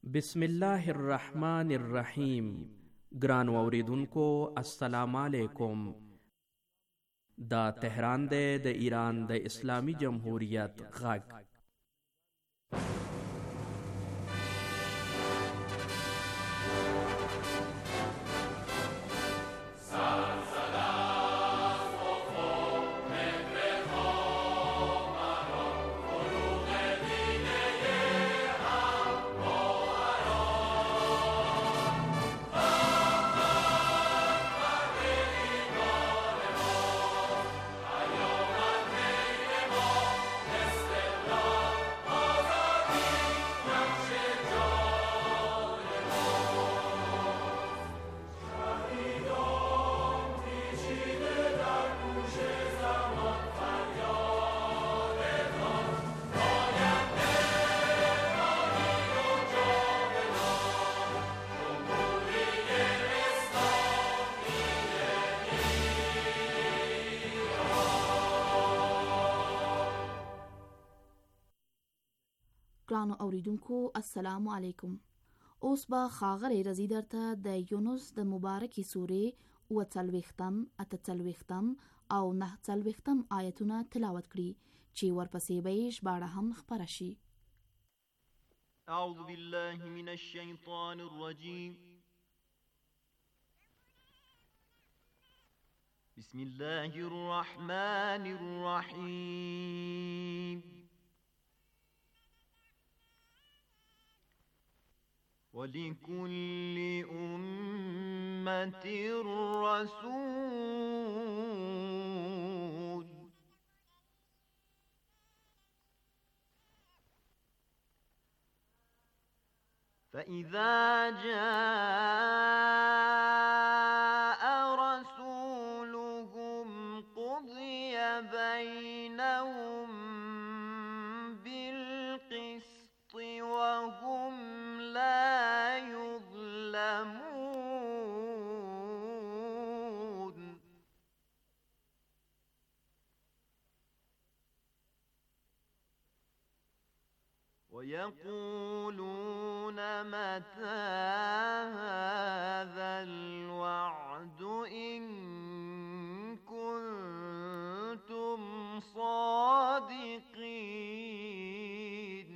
بسم الله الرحمن الرحیم. ګران اوریدونکو السلام علیکم. دا تهران دی د ایران د اسلامی جمهوریت غږ. ګرانو اوریدونکو السلام علیکم. اوس به ښاغلی رضی درته د یونس د مبارکې سورې 40 اتهڅلوېښتم او 49 آیتونه تلاوت کړي چې ورپسې به یې ژباړه هم خپره شي. اعوذ بالله من الشیطان الرجیم. بسم الله الرحمن الرحیم. وَلِكُلِّ أُمَّةٍ رَّسُولٌ فَإِذَا جَاءَ رَسُولُهُمْ قُضِيَ بَيْنَهُم بِالْقِسْطِ وَهُمْ لا يظلمون. ويقولون متى هذا الوعد إن كنتم صادقين.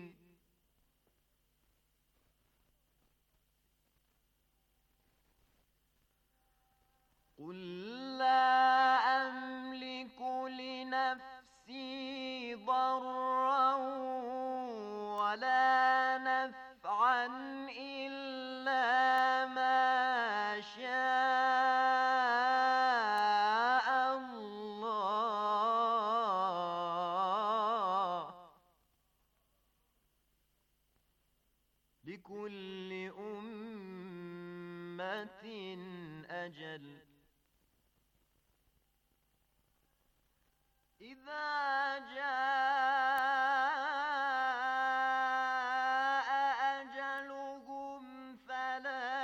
قل لا أملك لنفسي ضرا ولا نفعا إلا ما شاء الله. لكل أمة أجل. إذا جاء أجلهم فلا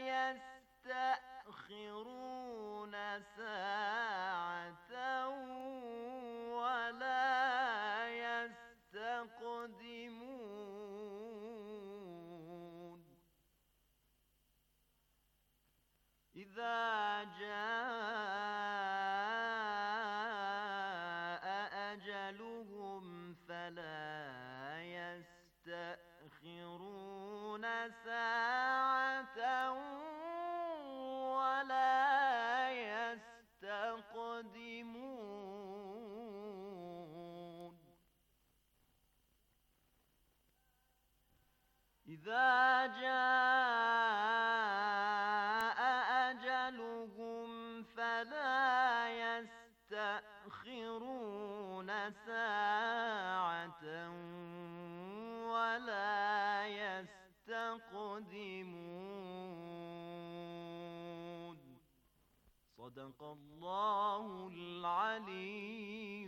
يستأخرون ساعة ولا يستقدمون. إذا فلا يستأخرون ساعة ولا يستقدمون. إذا جاء أجلهم فلا يستأخرون ساعة ولا يستقدمون. صدق الله العلي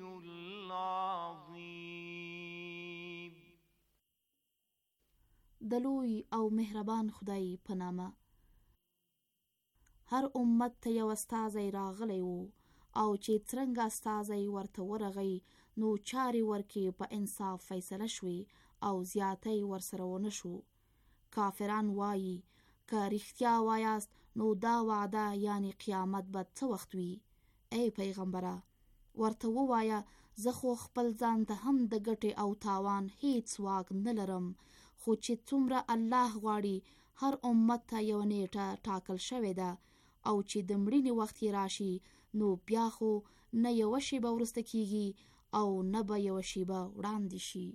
العظيم. د لوی او مهربان خدای په نامه. هر امت ته یو استازی راغلی و او چې څرنګه استازی ورته ورغی نو چارې ورکې په انصاف فیصله شوې او زیاتی ورسره ونه شو. کافران وایي که رښتیا وایاست نو دا وعده یعنی قیامت به څه وخت وي؟ ای پیغمبره ورته ووایه زه خو خپل ځان ته هم د ګټې او تاوان هیڅ واک نه لرم، خو چې څومره الله غواړي هر امت ته یو نیټه ټاکل شوې ده او چې د مړینې وخت یې راشي نو بیا خو نه یوه شیبه وروسته کیږي او نه به یوه شیبه وړاندې شي.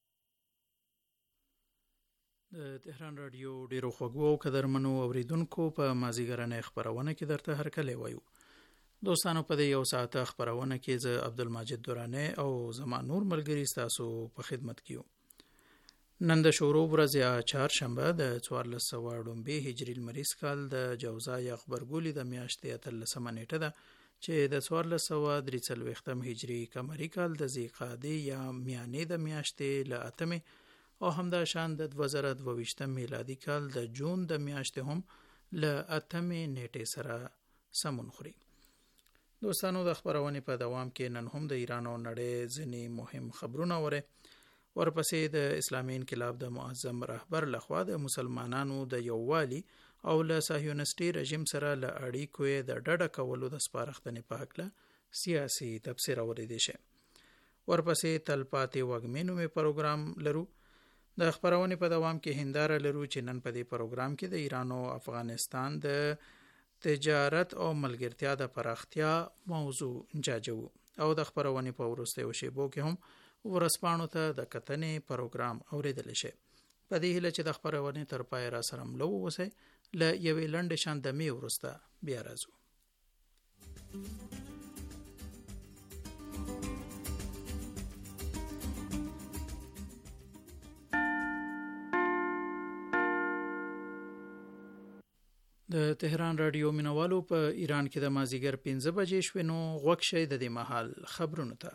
د تهران رادیو ډیرو خوږو او قدرمنو اوریدونکو په مازیګرنۍ خپرونه کې درته هرکلی وایو. دوستانو په دې یو ساعته خپرونه کې زه عبدالماجد دورانی او زما نور ملګري ستاسو په خدمت کې یو. نن د شورو ورځ یا چهارشنبه د 1400 هجري لمریز کال د جوزای غبرګولي د میاشتې 13 نیټه ده چې د 1443 هجري قمري کال د ذیقعدې یا میانې د میاشتې له 8 او همدا شان د 2022 میلادي کال د جون د میاشتې هم له 8 نیټې سره سمون خوري. دوستانو د خبرونې په دوام کې نن هم د ایران او نړۍ ځینې مهم خبرونه ورپسې د اسلامي انقلاب د معظم رهبر لخوا د مسلمانانو د یووالي او له صهیونیستي رژیم سره له اړیکو د ډډه کولو د سپارښتنې په هکله سیاسي تبصره اوریدی شي. ورپسې تلپاتې وږمې نومې پروګرام لرو. د خبرونې په دوام کې هنداره لرو چې نن په دې پروګرام کې د ایران او افغانستان د تجارت او ملګرتیا د پراختیا موضوع جاجو او د خبرونې په وروستیو شیبو کې هم ورسپانو ته د کتنې پروګرام اوریدل شي. په دې هیله چې د خبرونې تر پای را سره ملو وسه له یوې لنډې شاندمې وروسته بیا راځو. د تهران رادیو مینوالو په ایران کې د مازیګر 15 بجې شوې نو غوږ شئ د دې مهال خبرونو ته.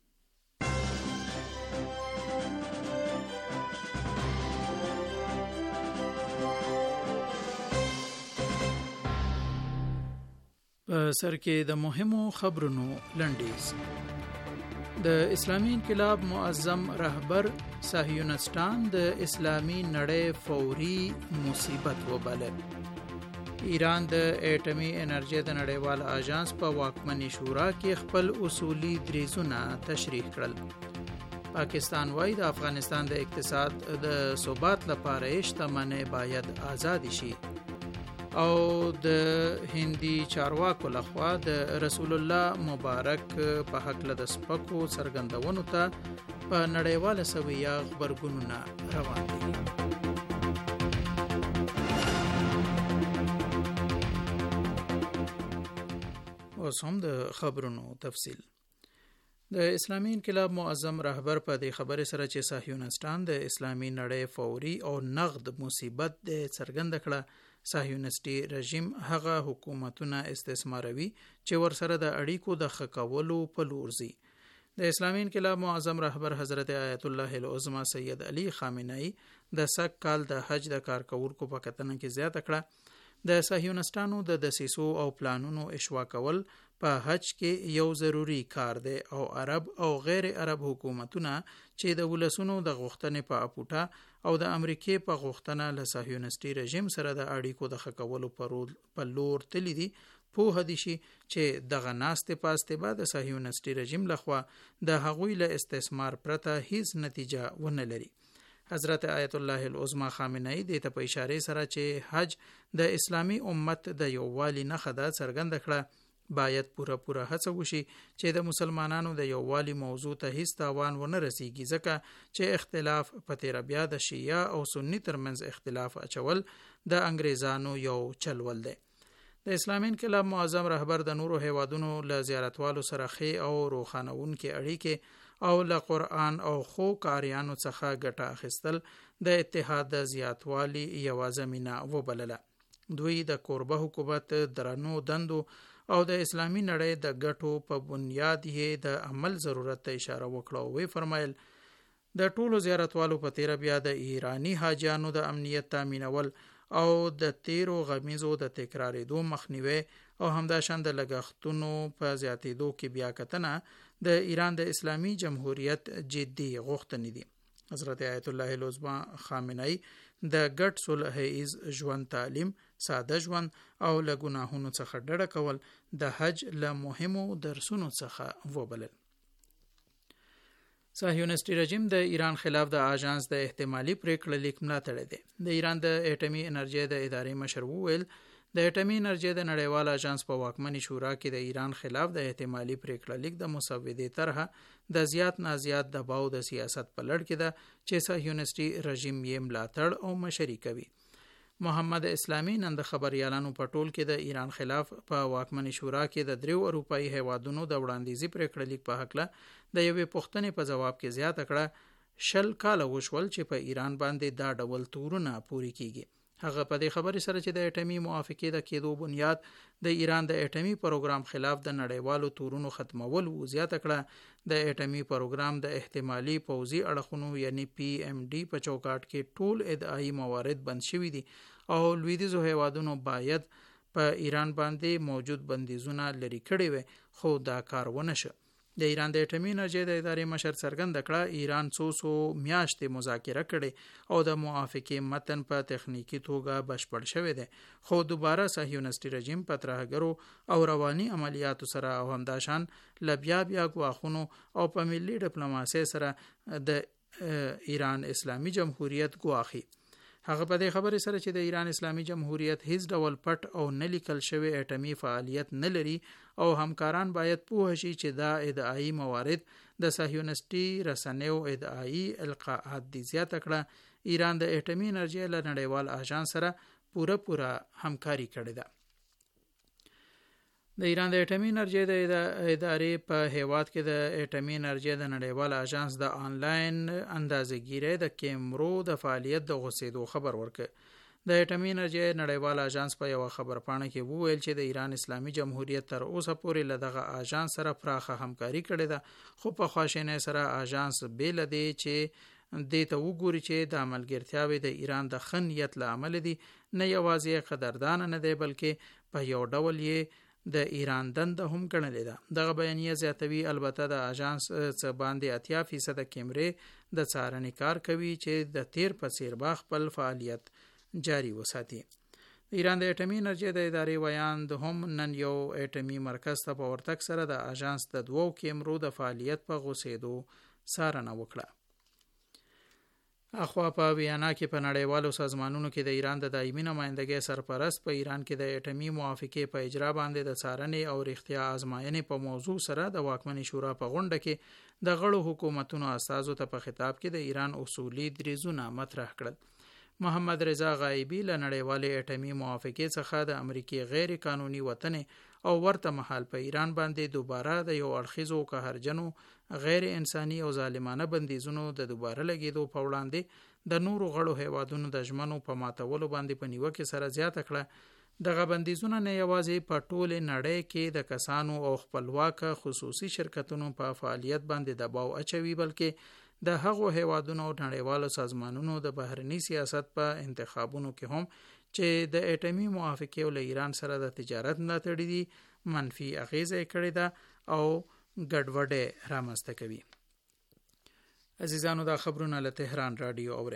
په سر کې د مهمو خبرونو لنډیز. د اسلامي انقلاب معظم رهبر صهیونیستان د اسلامي نړۍ فوري مصیبت وبلل. ایران د اټومي انرژي د نړیوال اژانس په واکمنۍ شورا کې خپل اصولي دریځونه تشریح کړل. پاکستان وايي د افغانستان د اقتصاد د ثبات لپاره شتمنۍ باید آزاد شي او د هندي چارواکو لخوا د رسول الله مبارک په حق له د سپکو څرګندونو ته په نړیواله سویه خبرګونونه روان دي. اوس هم د خبرونو تفصیل. د اسلامي انقلاب معظم رهبر په دې خبره سره چې صهیونیستان د اسلامي نړۍ فوري او نقد مصیبت د څرګند کړه صهیونیستي رژیم هغه حکومتونه استثماروي چې ورسره د اړیکو د خکولو په لور ځي. د اسلامي انقلاب معظم رهبر حضرت آیت الله العظمى سید علی خامنه‌ای د سږ کال د حج د کارکونکو په کتنه کې زیاته کړه د صهیونیستانو د دسیسو او پلانونو اشوا کول په حج کې یو ضروری کار دی او عرب او غیر عرب حکومتونه چې د ولسونو د غوښتنې په اپوټه او د امریکای په غوښتنه له صهیونیستي رژیم سره د اړیکو د خکولو په لور تللی دي په هدي شي چې دغه ناستې پاسته بعد د صهیونیستي رژیم لخوا د هغوی له استثمار پرته هیڅ نتیجه ونه لري. حضرت آیت الله العظمى خامنه‌ای د ته په اشاره سره چې حج د اسلامی امت د یووالي نښه ده څرګند کړه باید پوره هڅه وشي چې د مسلمانانو د یووالي موضوع ته هیڅ تاوان ونه رسیږي ځکه چې اختلاف په تیر بیا د شیعه او سنی ترمنځ اختلاف اچول د انګریزانو یو چلول دی. د اسلامي انقلاب معظم رهبر د نورو هیوادونو له زیارتوالو سره خې او روخانونکو اړیکې او له قرآن او خو کاریانو څخه ګټه اخیستل د اتحاد د زیاتوالي یو زمينه وبلله. دوی د کوربه حکومت درنو دندو او د اسلامي نړۍ د ګټو په بنیاد یې د عمل ضرورت ته اشاره وکړه او وی فرمایل د ټولو زیارتوالو په تیر بیا د ایرانی حاجیانو د امنیت تامینول او د تیرو غمیزو د تکرارېدو مخنیوي او همداشان د لګښتونو په زیاتېدو کې بیا کتنه د ایران د اسلامي جمهوریت جدي غوښتنې دي. حضرت آیت الله العظما خامنه‌ای د ګډ صلح ایز ژوند تعلیم، ساده ژوند او له ګناهونو څخه ډډه کول د حج له مهمو درسونو څخه وبلل. صهیونیستي رژیم د ایران خلاف د آژانس د احتمالي پریکړه لیک ملاتړ دی. د ایران د اټومي انرژي د ادارې مشر وویل د اټومي انرژي د نړیوال آژانس په واکمنې شورا کې د ایران خلاف د احتمالي پریکړه لیک د مسودې طرحه د زیات نه زیات دباو د سیاست په لړ کې ده چې صهیونیستي رژیم یې ملاتړ او مشري کوي. محمد اسلامي نن د خبريالانو په ټول کې د ایران خلاف په واکمنې شورا کې د 3 اروپאי هیوادونو د وړاندیزي پریکړه لیک په حق له د یوې پوښتنې په جواب کې زیاته کړه 10 کال وشول چې په ایران باندې دا ډول تورونه پوری کیږي. هغه په دې خبرې سره چې د اټومي موافقې د کېدو بنیاد د ایران د اټومي پروګرام خلاف د نړیوالو تورونو ختمول و زیاته کړه د اټومي پروګرام د احتمالي پوځي اړخونو یعنی PMD په چوکاټ کې ټول ادعایی موارد بند شوي دي او لویدیځو هیوادونو باید په ایران باندې موجود بندیزونه لري کړي وي، خو دا کار ونه شو. د ایران د اټومي انرژي د ادارې مشر څرګنده کړه ایران څو میاشتې مذاکره کړي او د موافقې متن په تخنیکی توګه بشپړ شوی دی، خو دوباره صهیونیستي رژیم په ترهګرو او رواني عملیاتو سره او همداشان لبیا ګواښونو او په ملي ډیپلوماسي سره د ایران اسلامي جمهوریت ګواخي. هغه په دې خبرې سره چې د ایران اسلامي جمهوریت هیڅ ډول پټ او نه لیکل شوی اټومي فعالیت نه لري او همکاران باید پوه شي چې دا ادعایی موارد د صهیونیستي رسنیو ادعایی القاءات دي. زیاته کړه ایران د اټومي انرژي له نړیوال آژانس سره پوره همکاري کړې ده. د ایران د اټومي انرژي د ادارې په هیواد کې د اټومي انرژي د نړیوال آژانس د آنلاین اندازه‌ګیری د کیمرو د فعالیت د غوسېدو خبر ورکړ. د اټومي انرژي نړیوال آژانس په یو خبرپاڼه کې وویل چې د ایران اسلامي جمهوریت تر اوسه پورې له دغه آژانس سره پراخه همکاري کړې ده، خو په خواشینۍ سره آژانس بیل دی چې دې ته وګوري چې د عملګرتیاوې د ایران د خنیت له امله دي، نه یوازې قدردان نه دی بلکې په یو ډول یې د ایران دنده هم ګڼلې ده. دغه بیانیه زیاتوي البته د آژانس څخه باندې 80% کیمرې د څارنې کار کوي چې د تیر په څیر با خپل فعالیت جاری وساتي. ایران د اټومي انرژي د ادارې ویاند هم نن یو اټومي مرکز ته په ورتګ سره د آژانس د 2 کیمرو د فعالیت په غوسېدو څارنه وکړه. اخوا په ویانا کې په نړیوالو سازمانونو کې د ایران د دایمي نمائندګۍ سرپرست په ایران کې د اټومي موافقې په اجرا باندې د څارنې او رښتیا آزمایښتې په موضوع سره د واکمنې شورا په غونډه کې د غړو حکومتونو استازو ته په خطاب کې د ایران اصولي دریځونه مطرح کړل. محمد رضا غایبی له نړیوالې اټومي موافقې څخه د امریکای غیر قانوني وطن او ورته مهال په ایران باندې دوباره د یو اړخیزو قهرجنو غیر انساني او ظالمانه بندیزونو د دوباره لګیدو په وړاندې د نورو غړو هیوادونو د ژمنو په ماتولو باندې په نیوکه سره زیاته کړه. دغه بندیزونه نه یوازې په ټوله نړۍ کې د کسانو او خپلواک خصوصي شرکتونو په فعالیت باندې دباو اچوي بلکې د هغو هیوادونو او نړیوالو سازمانونو د بهرني سیاست په انتخابونو کې هم چې د اټومي موافقې له ایران سره د تجارت ملاتړ دي منفي اغیزه کړې ده او ګډوډي رامنځته کوي. عزیزانو دا خبرونه له تهران رادیو اوره.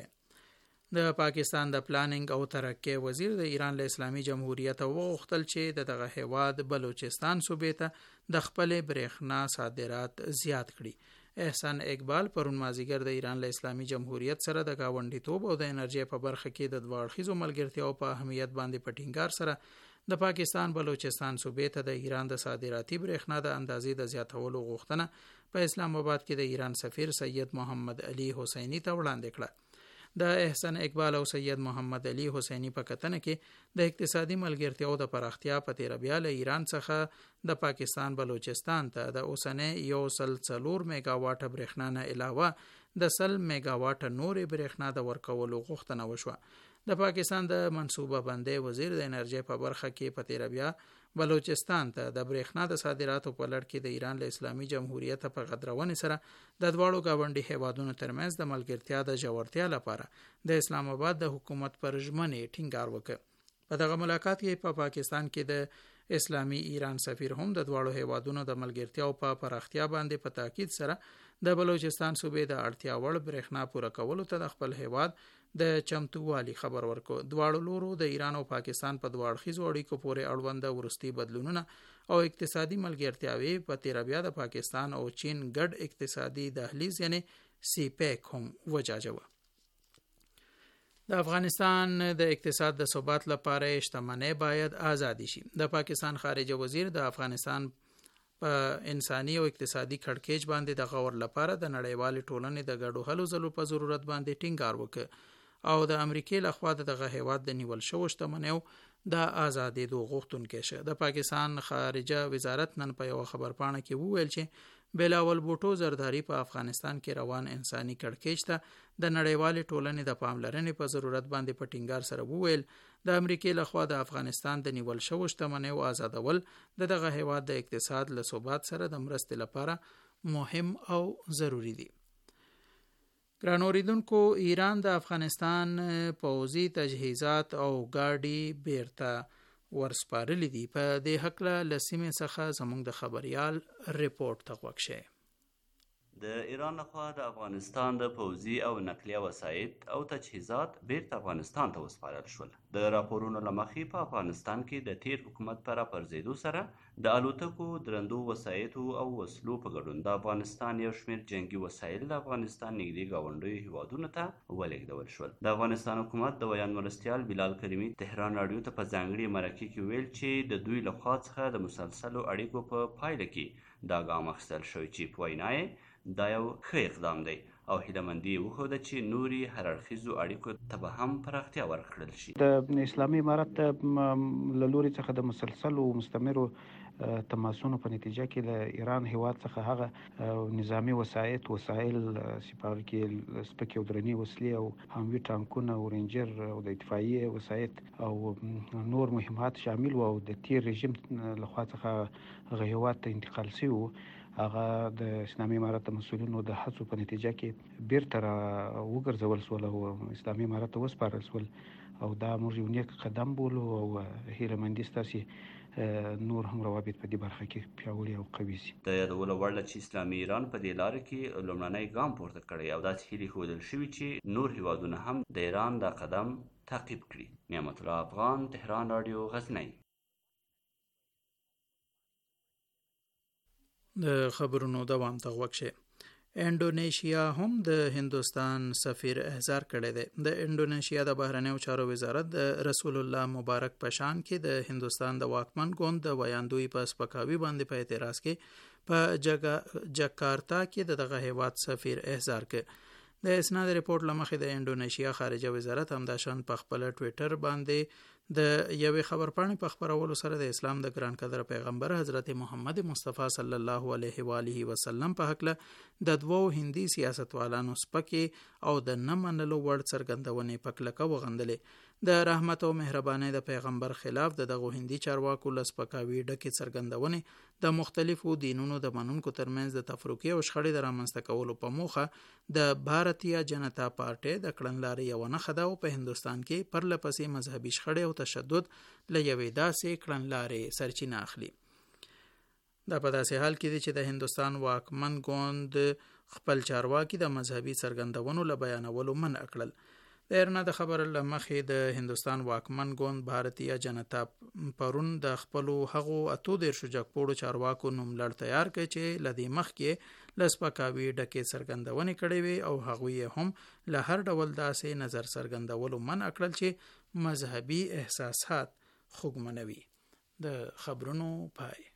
د پاکستان د پلانینګ او ترقی وزیر د ایران له اسلامي جمهوریت وغوښتل چې دغه هیواد بلوچستان صوبې ته د خپل برېښنا صادرات زیات کړي. احسان اقبال پرون مازیګر د ایران له اسلامي جمهوریت سره د گاونډیتوب او د انرژي په برخه کې د دوه اړخیزو ملګرتیاو په اهمیت باندې په ټینګار سره د پاکستان بلوچستان صوبې ته د ایران د صادراتي برېښنا د اندازې د زیاتولو غوښتنه په اسلام آباد کې د ایران سفیر سید محمد علي حسینی ته وړاندې کړه. د احسان اقبال او سید محمد علي حسینی په کتنه کې د اقتصادي ملګرتیاو د پراختیا په تیر بیا له ایران څخه د پاکستان بلوچستان ته د اوسنۍ 104 میگا واټ برېښنا نه علاوه د 100 میگا واټ نورې برېښنا د ورکولو غوښتنه وشوه. د پاکستان د منصوبه بندۍ وزیر د انرژي په برخه کې په تیر بیا بلوچستان ته د برېښنا د صادراتو په لړ کې د ایران له اسلامي جمهوریت په غدرونې سره د دواړو گاونډي هیوادونو ترمنځ د ملګرتیا د ژورتیا لپاره د اسلام آباد د حکومت پر ژمنې ټینګار وکړ. په دغه ملاقات کې په پاکستان کې د اسلامي ایران سفیر هم د دواړو هیوادونو د ملګرتیا او په پراختیا باندې په تاکید سره د بلوچستان صوبې د اړتیا وړ برېښنا پوره کولو ته د خپل هیواد د چمتووالي خبر ورکو. دواړو لورو د ایران او پاکستان په دوه اړخیزو اړیکو پورې اړوند وروستي بدلونونه او اقتصادي ملګرتیاوې په تیره بیا د پاکستان او چین ګډ اقتصادي دهلیز یعنی سی پیک هم وجاجوه. د افغانستان د اقتصاد د ثبات لپاره شتمنۍ باید آزادي شي. د پاکستان خارجه وزیر د افغانستان په انساني او اقتصادي کړکېچ باندې د غور لپاره د نړیوال ټولنې د ګډو هلو ځلو په ضرورت باندې ټینګار وکړ او د امریکای لخوا دغه هیواد د نیول شوو شتمنیو د آزادېدو غوښتونکی شه. د پاکستان خارجه وزارت نن په یو خبرپاڼه کې وویل چې بلاول بوټو زرداری په افغانستان کې روان انساني کړکېچ ته د نړیوال ټولنې د پاملرنې په ضرورت باندې په ټینګار سره وویل د امریکای لخوا د افغانستان د نیول شوو شتمنیو آزادول دغه هیواد د اقتصاد له ثبات سره د مرستې لپاره مهم او ضروری دي. ګران اوریدونکو، ایران د افغانستان پوځي تجهیزات او ګاډي بیرته ورسپارلي دي. په دې هکله له سیمې څخه زموږ د خبریال ریپورت ته غوږ شئ. د ایران لخوا د افغانستان د پوځي او نقلیه وسایط او تجهیزات بیرته افغانستان ته وسپارل شول. د راپورونو له مخې په افغانستان کې د تیر حکومت په راپرځېدو سره د الوتکو، درندو وسایطو او وسلو په ګډون د افغانستان یو شمېر جنگي وسایل د افغانستان نږدې ګاونډیو هیوادونو ته ولېږدول شول. د افغانستان حکومت د ویان مرستیال بلال کریمي تهران راډیو ته په ځانګړي مرکې کې ویل چې د دوی لخوا څخه د مسلسلو اړیکو په پایله کې دا ګام اخیستل شوی چې په وینا یې دا یو ښه اقدام دی او هیلهمندي یې وښوده چې نوري هر اړخیزو اړیکو ته به هم پراختیا ورکړل شي. د اسلامي امارت له لوري څخه د مسلسلو مستمرو تماسونو په نتیجه کې د ایران هیواد څخه هغه نظامی وسایل سپاهی کې سپکې او درنې وسلې او هموي ټانکونه او رینجر او د اتفاقیې وسایل او نور مهمات شامل وو او د تیر رژیم لخوا څخه هغه هیواد ته انتقال شوی وو. هغه د اسلامي امارت مسؤلینو د هڅو په نتیجه کې بیرته وګرځول شول او اسلامي امارت ته وسپارل شول او دا موږ یو نیک قدم بولو او هیلهمندي ستاسې نور هم روابط په دې برخه کې پیاوړي او قوي شي. د یادولو وړ ده چې اسلامي ایران په دې لاره کې لومړنی ګام پورته کړی او داسې هیلې ښودل شوي چې نور هیوادونه هم د ایران دا قدم تعقیب کړي. نعمت الله افغان، تهران راډیو، غزنی. د خبرونو دوام ته غوږ شئ. انډونیشیا هم د هندوستان سفیر احضار کړی دی. د انډونیشیا د بهرنیو چارو وزارت د رسول الله مبارک په شان کې د هندوستان د واکمن ګوند د ویاندوی په سپکاوي باندې په اعتراض کې په جکارتا کې دغه هیواد سفیر احضار کړ. د اسناد ریپورت لمخې د انډونیشیا خارجه وزارت همداشان په خپل ټویټر باندې د یوې خبرپاڼې په خپرولو سره د اسلام د ګران قدر پیغمبر حضرت محمد مصطفی صلی الله علیه و آله وسلم په حق له د دوو هندي سیاستوالانو سپکې او د نه منلو وړ څرګندونې په کلکه وغندلې. د رحمت او مهربانۍ د پیغمبر خلاف دغه هندي چارواکو له سپکاوي ډکې څرګندونې د مختلفو دینونو د منونکو ترمنځ د تفرقې او شخړې د رامنځته کولو په موخه د بھارتیه جنتا پارټۍ د کړنلارې یوه نښه ده او په هندوستان کې پرله پسې مذهبي شخړې او تشدد له یوې داسې کړنلارې سرچینه اخلي. دا په داسې حال کې دی چې د هندوستان واکمن ګوند خپل چارواکي د مذهبي څرګندونو له بیانولو منع کړل. د ایرنا د خبر له مخې د هندوستان واکمن ګوند بھارتیه جنتا پرون د خپلو هغو 38 جګپوړو چارواکو نوملړ تیار کړ چې له دې مخکې له سپکاوي ډکې څرګندونې کړې وې او هغوی هم له هر ډول داسې نظر څرګندولو منع کړل چې مذهبي احساسات خوږمنوي. د خبرونو پای.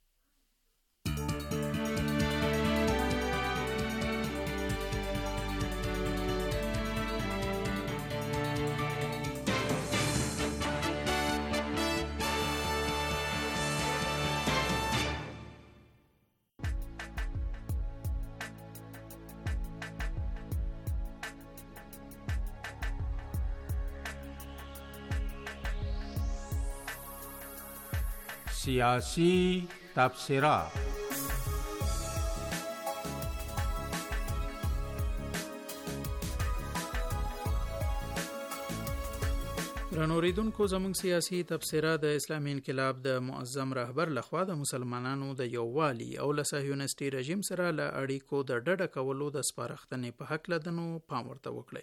سیاسی تبصرات. ګران اوریدونکو، زموږ سیاسي تبصره د اسلامي انقلاب د معظم رهبر لخوا د مسلمانانو د یووالي او له صهیونیستي رژیم سره له اړیکو د ډډه کولو د سپارښتنې په هکله د نو پام ورته وکړئ.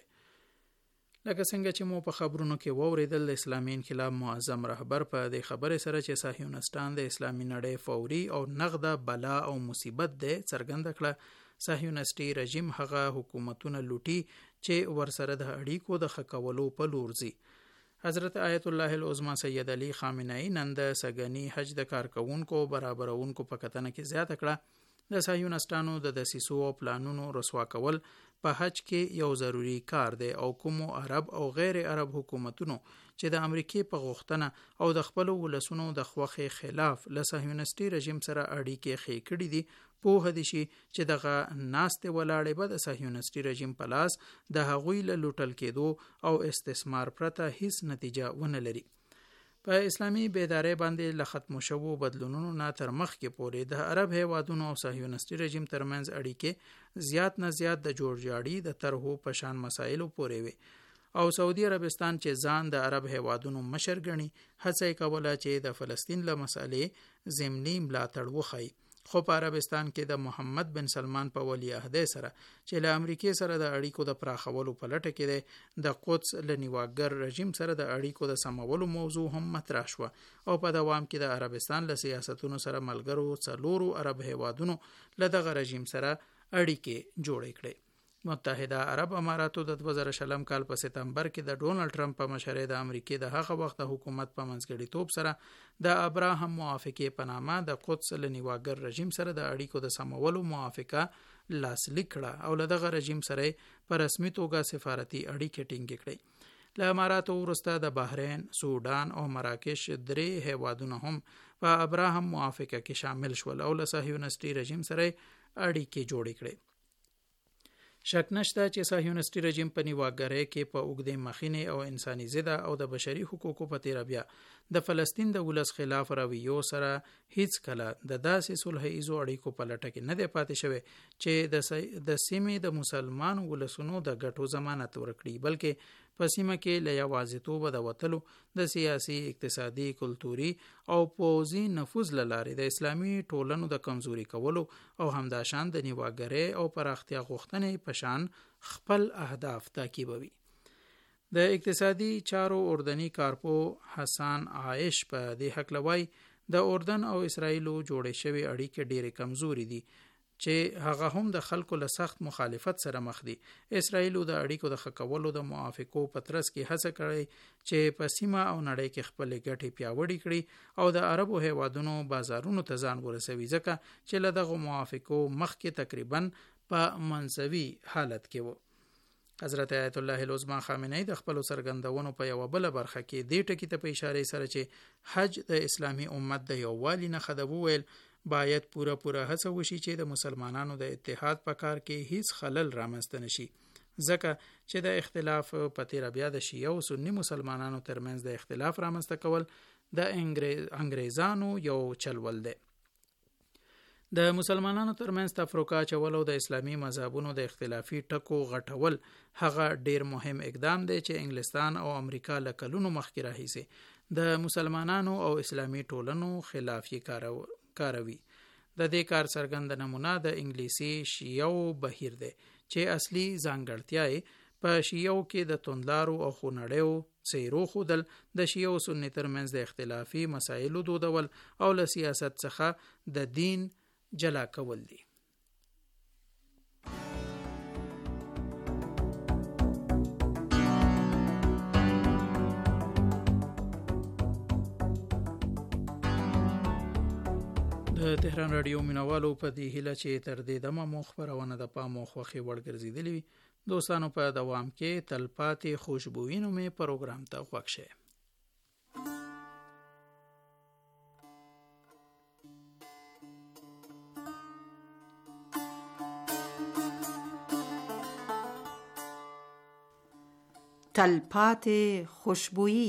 لکه څنګه چې مو په خبرونو کې واوریدل، د اسلامي انقلاب معظم رهبر په دې خبرې سره چې صهیونستان د اسلامي نړۍ فوري او نغده بلا او مصیبت دی څرګنده کړه صهیونیستي رژیم هغه حکومتونه لوټي چې ورسره د اړیکو د ښه کولو په لور ځي. حضرت آیت الله العظمى سید علی خامنه‌ای نن د سګنی حج د کارکونکو برابرونکو په کتنه کې زیاته کړه د صهیونستانو د دسیسو او پلانونو رسوا کول په حج کې یو ضروری کار دی او کوم عرب او غیر عرب حکومتونو چې د امریکای په غوښتنه او د خپل ولسونو د خوخه خلاف له صهیونیستي رژیم سره اړیکې خې کړې دي په هدي شي چې دغه ناست ولاړې به د صهیونیستي رژیم په لاس د هغوی له لوټل کېدو او استثمار پرته هیڅ نتیجه ونه لري. په اسلامي بیداری باندې له ختم شوو بدلونونو نه تر مخکې پورې د عرب هیوادونو او صهیونیستي رژیم ترمنځ اړیکې زیات نه زیات د جوړجاړي د طرحو په شان مسایلو پورې وي او سعودي عربستان چې ځان د عرب هیوادونو مشر ګڼي هڅه یې کوله چې د فلسطین له مسالې ضمني ملاتړ وښيي، خو په عربستان کې د محمد بن سلمان په ولی عهد سره چې له امریکای سره د اړیکو د پراخولو په لټه کې دی د قدس له نیواګر رژیم سره د اړیکو د سمولو موضوع هم مطرح شوه او په دوام کې د عربستان له سیاستونو سره ملګرو څلورو عرب هیوادونو له دغه رژیم سره اړیکې جوړې کړې. متحده عرب اماراتو د 2020 کال په سپتمبر کې د ډونلډ ټرمپ په مشرۍ د امریکای د هغه وخت د حکومت په منځګړیتوب سره د ابراهام موافقه په نامه د قدس له نیواګر رژیم سره د اړیکو د سمولو موافقه لاسلیک کړه او له دغه رژیم سره په رسمي توګه سفارتي اړیکې ټینګې کړې. له اماراتو وروسته د بحرین، سودان او مراکش درې هیوادونه هم په ابراهام موافقه کې شامل شول او له صهیونیستي رژیم سره اړیکې جوړې کړې. شک نشته چې صهیونیستي رژیم په نیواګرۍ کې په اوږدې مخینې او انساني ضده او د بشري حقوقو په تیره بیا د فلسطین د ولس خلاف رویو سره هیڅ کله د داسې صلح ایزو اړیکو په لټه کې نه دی پاتې شوی چې د سیمې د مسلمان ولسونو د ګټو ضمانت ورکړي، بلکې په سیمه کې له یوازیتوبه د وتلو د سیاسي، اقتصادي، کلتوري او پوځي نفوذ له لارې د اسلامي ټولنو د کمزوري کولو او همداشان د نیواګرۍ او پراختیا غوښتنې په شان خپل اهداف تعقیبوي. د اقتصادي چارو اردني کارپو حسن عایش په دې حق لوي د اردن او اسرایلو جوړې شوی اړیکې ډېرې کمزوري دي چې هغه هم د خلکو له سخت مخالفت سره مخ دي. اسرایل د اړیکو د خکولو د موافقو په ترڅ کې هڅه کړې چې په سیمه او نړۍ کې خپل ګټې پیاوړې کړي او د عربو هیوادونو بازارونو ته ځان ورسوي، ځکه چې له دغه موافقو مخکې تقریبا په منځوي حالت کې وو. حضرت آیت الله العظمى خامنه‌ای د خپل څرګندونو په یو بل برخه کې دې ټکی ته په اشاره سره چې حج د اسلامي امت د یووالي نه خدای وویل باید پوره هڅه وشي چې د مسلمانانو د اتحاد په کار کې هیڅ خلل رامنځته نشي، ځکه چې د اختلاف په تیره بیا د شیعه او سنی مسلمانانو ترمنځ د اختلاف رامنځته کول د انګریزانو یو چلول دی. د مسلمانانو ترمنځ تفرقه اچول او د اسلامي مذهبونو د اختلافي ټکو غټول هغه ډیر مهم اقدام دی چې انګلستان او امریکا له کلونو مخکې راهیسي د مسلمانانو او اسلامي ټولنو خلاف یې کاروي. د دې کار څرګنده نمونه د انګلیسي شیعو بهیر دی چې اصلي ځانګړتیا یې په شیعو کې د توندلارو او خونړیو څیرو ښودل، د شیعو سني ترمنځ د اختلافي مسایلو دودول او له سیاست څخه د دین جلا کول دي. د تهران رادیو مینوالو په دې هیله چې تر دې دمه مو خپرونه د پام او خوښۍ وړ ګرځېدلې وي. دوستانو په دوام کې تلپاتې خوشبوینو مې پروګرام ته غوږ شئ. تلپاتې خوشبویی.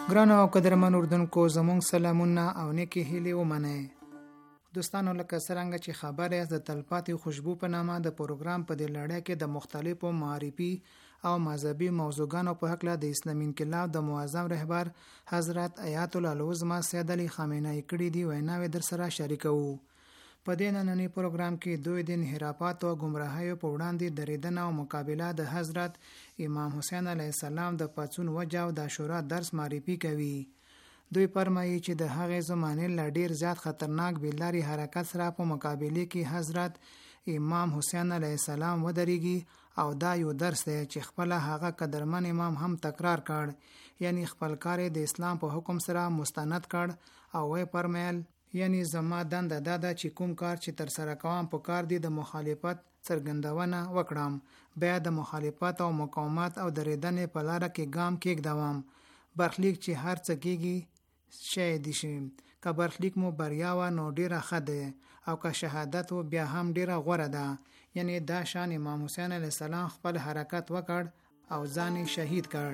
ګرانو او قدرمن اردوونکو زموږ سلامونه او نیکی هیلې ومنئ. دوستانو لکه څرنګه چې خبر یاست د تلپاتې خوشبو په نامه د پروګرام په دې لړۍ کې د مختلفو معرفي او مذهبي موضوعګانو په هکله د اسلامي انقلاب د معظم رهبر حضرت آیت الله العظمى سید علي خامنه‌ای کړي دی ویناوې در سره شریکو. په دې نننی پروګرام کې دوی د انحرافات او گمراهیو په وړاندې دریدنه او مقابله د حضرت امام حسین علیه السلام د پاڅون وجه او د عاشورا درس معرفي کوي. دوی فرمایي چې د هغې زمانې لا ډیر زیات خطرناک بیلاري حرکت سره په مقابله کې حضرت امام حسین علیه السلام ودرېږي او دا یو درس دی چې خپل هغه قدرمن امام هم تکرار کړ، یعنی خپل کار د اسلام په حکم سره مستند کړ او وی فرمایل یعنی زما دنده دا ده چې کوم کار چې تر سره کوم په کار دی د مخالفت څرګندونه وکړم، بیا د مخالفت او مقاومت او درېدنې په لار کې ګام کېږدوم. برخلیک چې هر څه کېږي شي دي شي، که برخلیک مو بریا و نو ډیره ښه ده او که شهادت و بیا هم ډیره غوره ده. یعنی دا شان امام حسین علیه السلام خپل حرکت وکړ او ځان شهید کړ.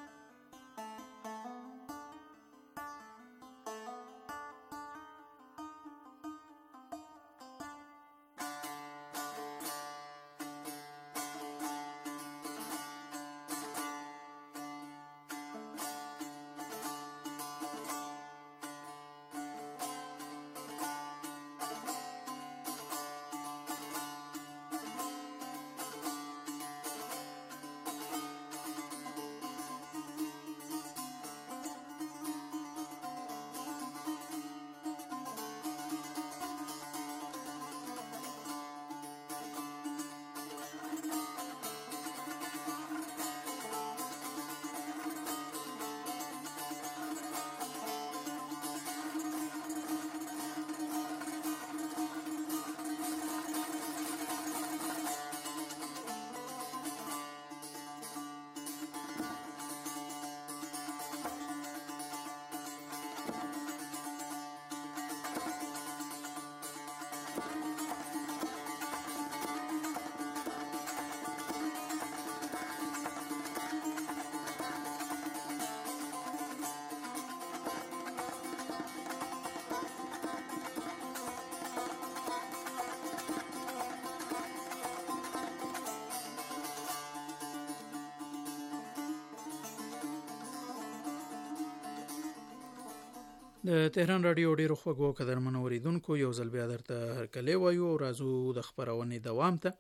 د تهران رادیو ډیرو خوږو قدرمنو اوریدونکو یو ځل بیا درته هرکلی وایو او راځو د خپرونې دوام ته.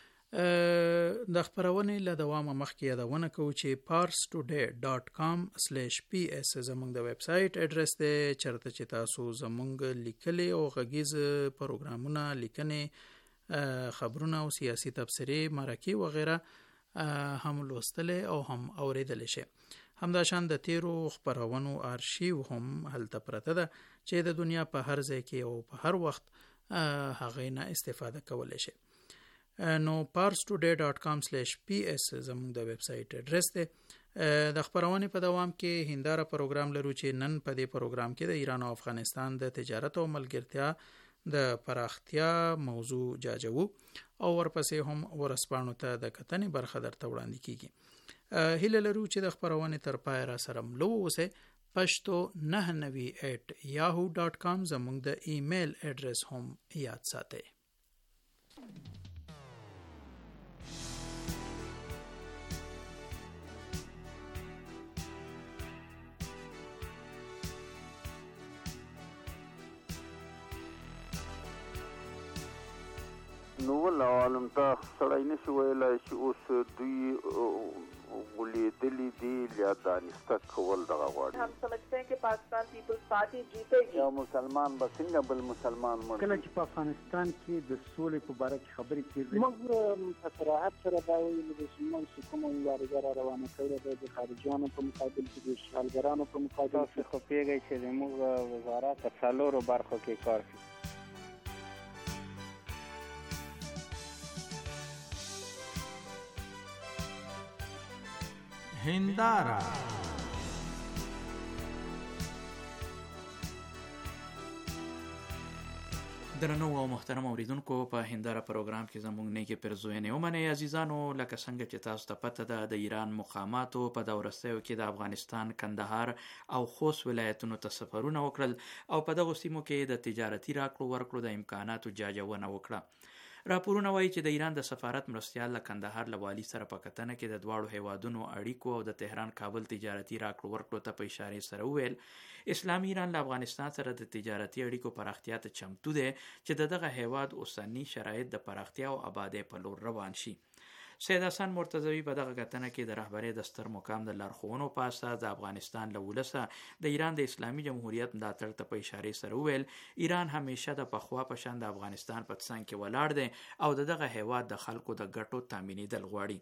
د خپرونې له دوامه مخکې یادونه کوو چې parstoday.com/ps زموږ د ویب سایټ اډرس دی، چرته چې تاسو زموږ لیکلي او غږیز پروګرامونه، لیکنې، خبرونه او سیاسي تبصرې، مرکې وغیره هم لوستلی او هم اوریدلی شي. همداشان د تیرو خپرونو آرشیو هم هلته پرته ده چې د دنیا په هر ځای کې او په هر وخت هغې نه استفاده کولی شي. نو parstoday.com/ps زموږ د ویب سایټ اډرس دی. د خپرونې په دوام کې هنداره پروګرام لرو چې نن په دې پروګرام کې د ایران او افغانستان د تجارت او ملګرتیا د پراختیا موضوع جاجو او ورپسې هم ورسپانو ته د کتنې برخه درته وړاندې کیږي. هیله لرو چې د خپرونې تر پای را سره ملو اوسئ. pashto99@yahoo.com زموږ د ایمیل اډرس هم یاد ساتئ. نو ول عالم ته سړی نشي ویلای چې اوس دوی ولیدلی دی یا دانسته کول دغه غواړي. हम समझते हैं कि पाकिस्तान पीपल्स पार्टी जीतेगी. یا مسلمان به څنګه بل مسلمان مړ کله چې په افغانستان کې د سولې په باره کې خبرې کېږي، موږ په صراحت سره دا ویل د مسلمان چې کومه مبارزه را روانه کړې ده د خارجیانو په مقابل کې، د اشغالګرانو په مقابل کې، خو پیږي چې موږ وزارت په څلورو برخو کې کار کوي. هنداره درنو او محترم اوریدونکو په هنداره پروګرام کې زموږ نیکه پرزوینه ومنه عزیزانو لکه څنګه چې تاسو ته پته ده د ایران مقاماتو په دورستیو کې د افغانستان کندهار او خوست ولایتونو ته سفرونه وکړل او په دغه سیمو کې د تجارتي راکړو ورکړو د امکاناتو جاجونه وکړه. راپورونه وایي چې د ایران د سفارت مرستیال له کندهار له والي سره په کتنه کې د دواړو هیوادونو اړیکو او د تهران کابل تجارتي راکړو ورکړو ته په اشاره سره وویل اسلامي ایران له افغانستان سره د تجارتي اړیکو پراختیا ته چمتو دی چې دغه هیواد اوسنی شرایط د پراختیا او آبادی په لور روان شي. سید حسن مرتضوی په دغه کتنه کې د رهبرۍ د ستر مقام د لارښوونو په اساس د افغانستان له ولسه د ایران د اسلامي جمهوریت ملاتړ ته په اشاره سره وویل ایران همیشه د پخوا په شان د افغانستان په څنګ کې ولاړ دی او دغه هیواد د خلکو د ګټو تامینېدل غواړي.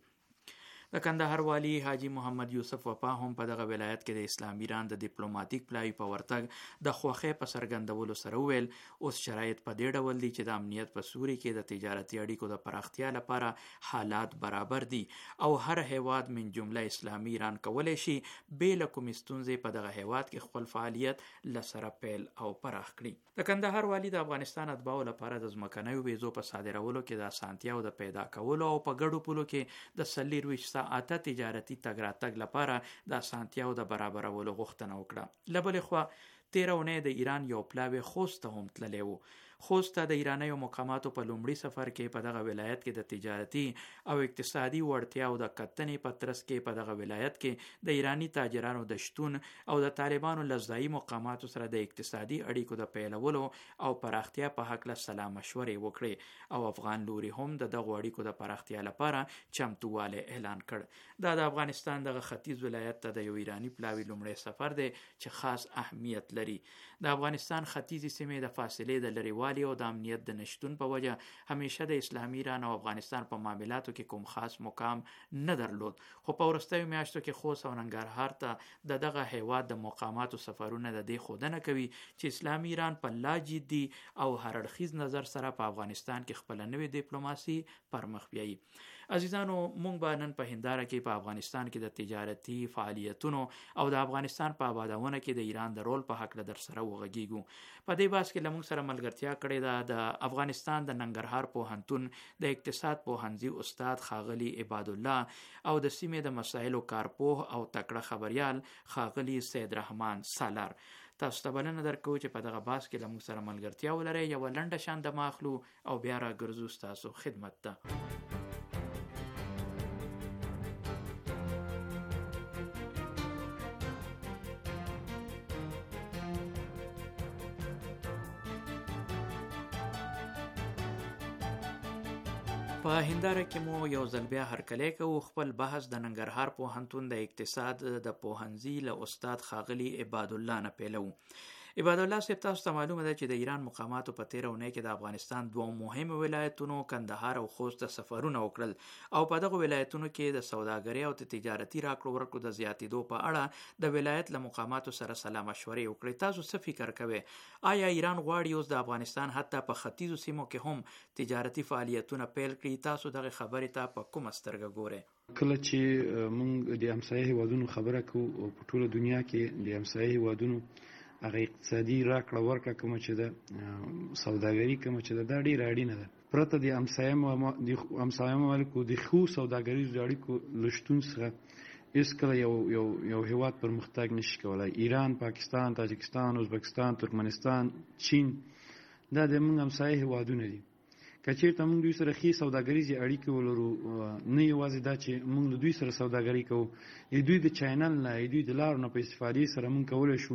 د کندهار والی حاجی محمد یوسف وفا هم په دغه ولایت کې د اسلامي ایران د ډیپلوماټیک پلاوی په ورتګ د خوښۍ په څرګندولو سره وویل اوس شرایط په دې ډول دي چې د امنیت په سوري کې د تجارتي اړیکو د پراختیا لپاره حالات برابر دي او هر هیواد من جمله اسلامي ایران کولی شي بې له کومې ستونزې په دغه هیواد کې خپل فعالیت له سره پیل او پراخ کړي. د کندهار والی د افغانستان اتباعو لپاره د ځمکنیو ویزو په صادرولو کې د اسانتیاو د پیدا کولو او په ګډو پولو کې د 40 ساعته تجارتي تګ راتګ لپاره د اسانتیاو د برابرولو غوښتنه وکړه. له بلې خوا 13 اونۍ د ایران یو پلاوی خوست ته هم تللی و. خوست ته د ایرانیو مقاماتو په لومړي سفر کې په دغه ولایت کې د تجارتي او اقتصادي وړتیاو د کتنې په ترڅ کې په دغه ولایت کې د ایرانی تاجرانو د شتون او د طالبانو له ځایي مقاماتو سره د اقتصادي اړیکو د پیلولو او پراختیا په هکله سلا مشورې وکړې او افغان لوري هم د دغه اړیکو د پراختیا لپاره چمتووالی اعلان کړ. دا د افغانستان دغه ختیځ ولایت ته د یو ایرانی پلاوی لومړی سفر دی چې خاص اهمیت لري. د افغانستان ختیځې سیمې د فاصلې د لرې او د امنیت د نشتون په وجه همیشه د اسلامي ایران او افغانستان په معاملاتو کې کوم خاص مقام نه درلود خو په وروستیو میاشتو کې خوست او ننګرهار ته دغه هیواد د مقاماتو سفرونه د دې ښودنه کوي چې اسلامي ایران په لا جدي او هر اړخیز نظر سره په افغانستان کې خپل نوې ډیپلوماسي پرمخ بیایي. عزیزانو مونږ به نن په هنداره کې په افغانستان کې د تجارتي فعالیتونو او د افغانستان په آبادونه کې د ایران د رول په حق در سره وغږیږو. په دې باس کې لمونږ سره ملګرتیا کړې ده د افغانستان د ننګرهار پوهنتون د اقتصاد پوهنځي استاد ښاغلي عباد الله او د سیمې د مسایلو کارپوه او تکړه خبريال ښاغلي سید رحمان سالار. تاسو ته بلنه درکوو چې په دغه باس کې لمونږ سره ملګرتیا ولرئ. یو لنډه شان د ماخلو او بیا راګرځو ستاسو خدمت ته. په هنداره کې مو یو ځل بیا هرکلی کوو خپل بحث د ننګرهار پوهنتون د اقتصاد د پوهنځي له استاد ښاغلي عباد الله نه پیلو. عباد الله صاحب تاسو ته معلومه ده چې د ایران مقاماتو په 13 اونۍ کې د افغانستان دوه مهم ولایتونو کندهار او خوست ته سفرونه وکړل او په دغه ولایتونو کې د سوداګرۍ او تجارتي راکړو ورکړو د زیاتېدو په اړه د ولایت له مقاماتو سره سلا مشورې وکړې. تاسو څه فکر کوئ؟ آیا ایران غواړي اوس د افغانستان حتی په ختیځو سیمو کې هم تجارتي فعالیتونه پیل کړي؟ تاسو دغه خبرې ته په کومه سترګه ګورئ؟ کله چې موږ د همسایه هیوادونو خبره کوو او په ټوله دنیا کې د همسایه هیوادونو هغه اقتصادي راکړه ورکړه کوم چې د سوداګري کوم چې دا ډیره اړینه ده. پرته د همسایه مملکو د خو سوداګریزو اړیکو لشتون څخه هیڅ کله یو هیواد پرمختګ نشي کولای. ایران، پاکستان، تاجکستان، ازبکستان، ترکمنستان، چین دا د موږ همسایه هیوادونه دي. که چېرته موږ دوی سره ښې سوداګریزې اړیکې ولرو نه یوازې دا چې موږ له دوی سره سوداګري کوو دوی د چینل نه دوی د لارو نه په استفادې سره موږ کولی شو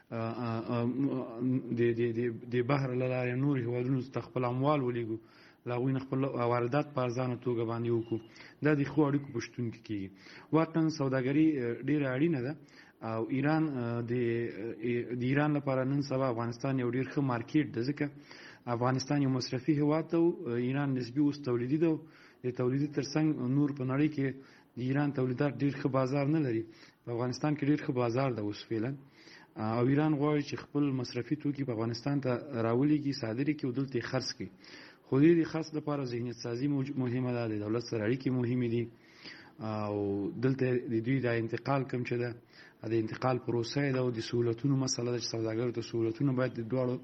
د بحر له لارې نور هیوادونو ته خپل اموال ولیږو له هغوی نه خپل واردات په ارزانه توګه باندې وکړو. دا د ښو اړیکو په شتون کې کېږي. واقعا سوداګري ډېره اړینه ده او ایران د ایران لپاره نن سبا افغانستان یو ډېر ښه مارکیټ ده ځکه افغانستان یو مصرفي هیواد ده او ایران نسبي اوس تولیدي ده. د تولیدي ترڅنګ نور په نړۍ کې د ایران تولیدات ډېر ښه بازار نه لري. په افغانستان کې ډېر ښه بازار ده اوس فعلا او ایران غواړي چې خپل مصرفي توکي په افغانستان ته راولېږي، صادرې کړي او دلته یې خرڅ کړي. خو د دې خرڅ لپاره ذهنیت سازي مهمه ده، د دولت سره اړیکې مهمې دي او دلته د دوی د انتقال کوم چې ده د انتقال پروسه ده او د سهولتونو مسله ده چې سوداګرو ته سهولتونه باید د دواړو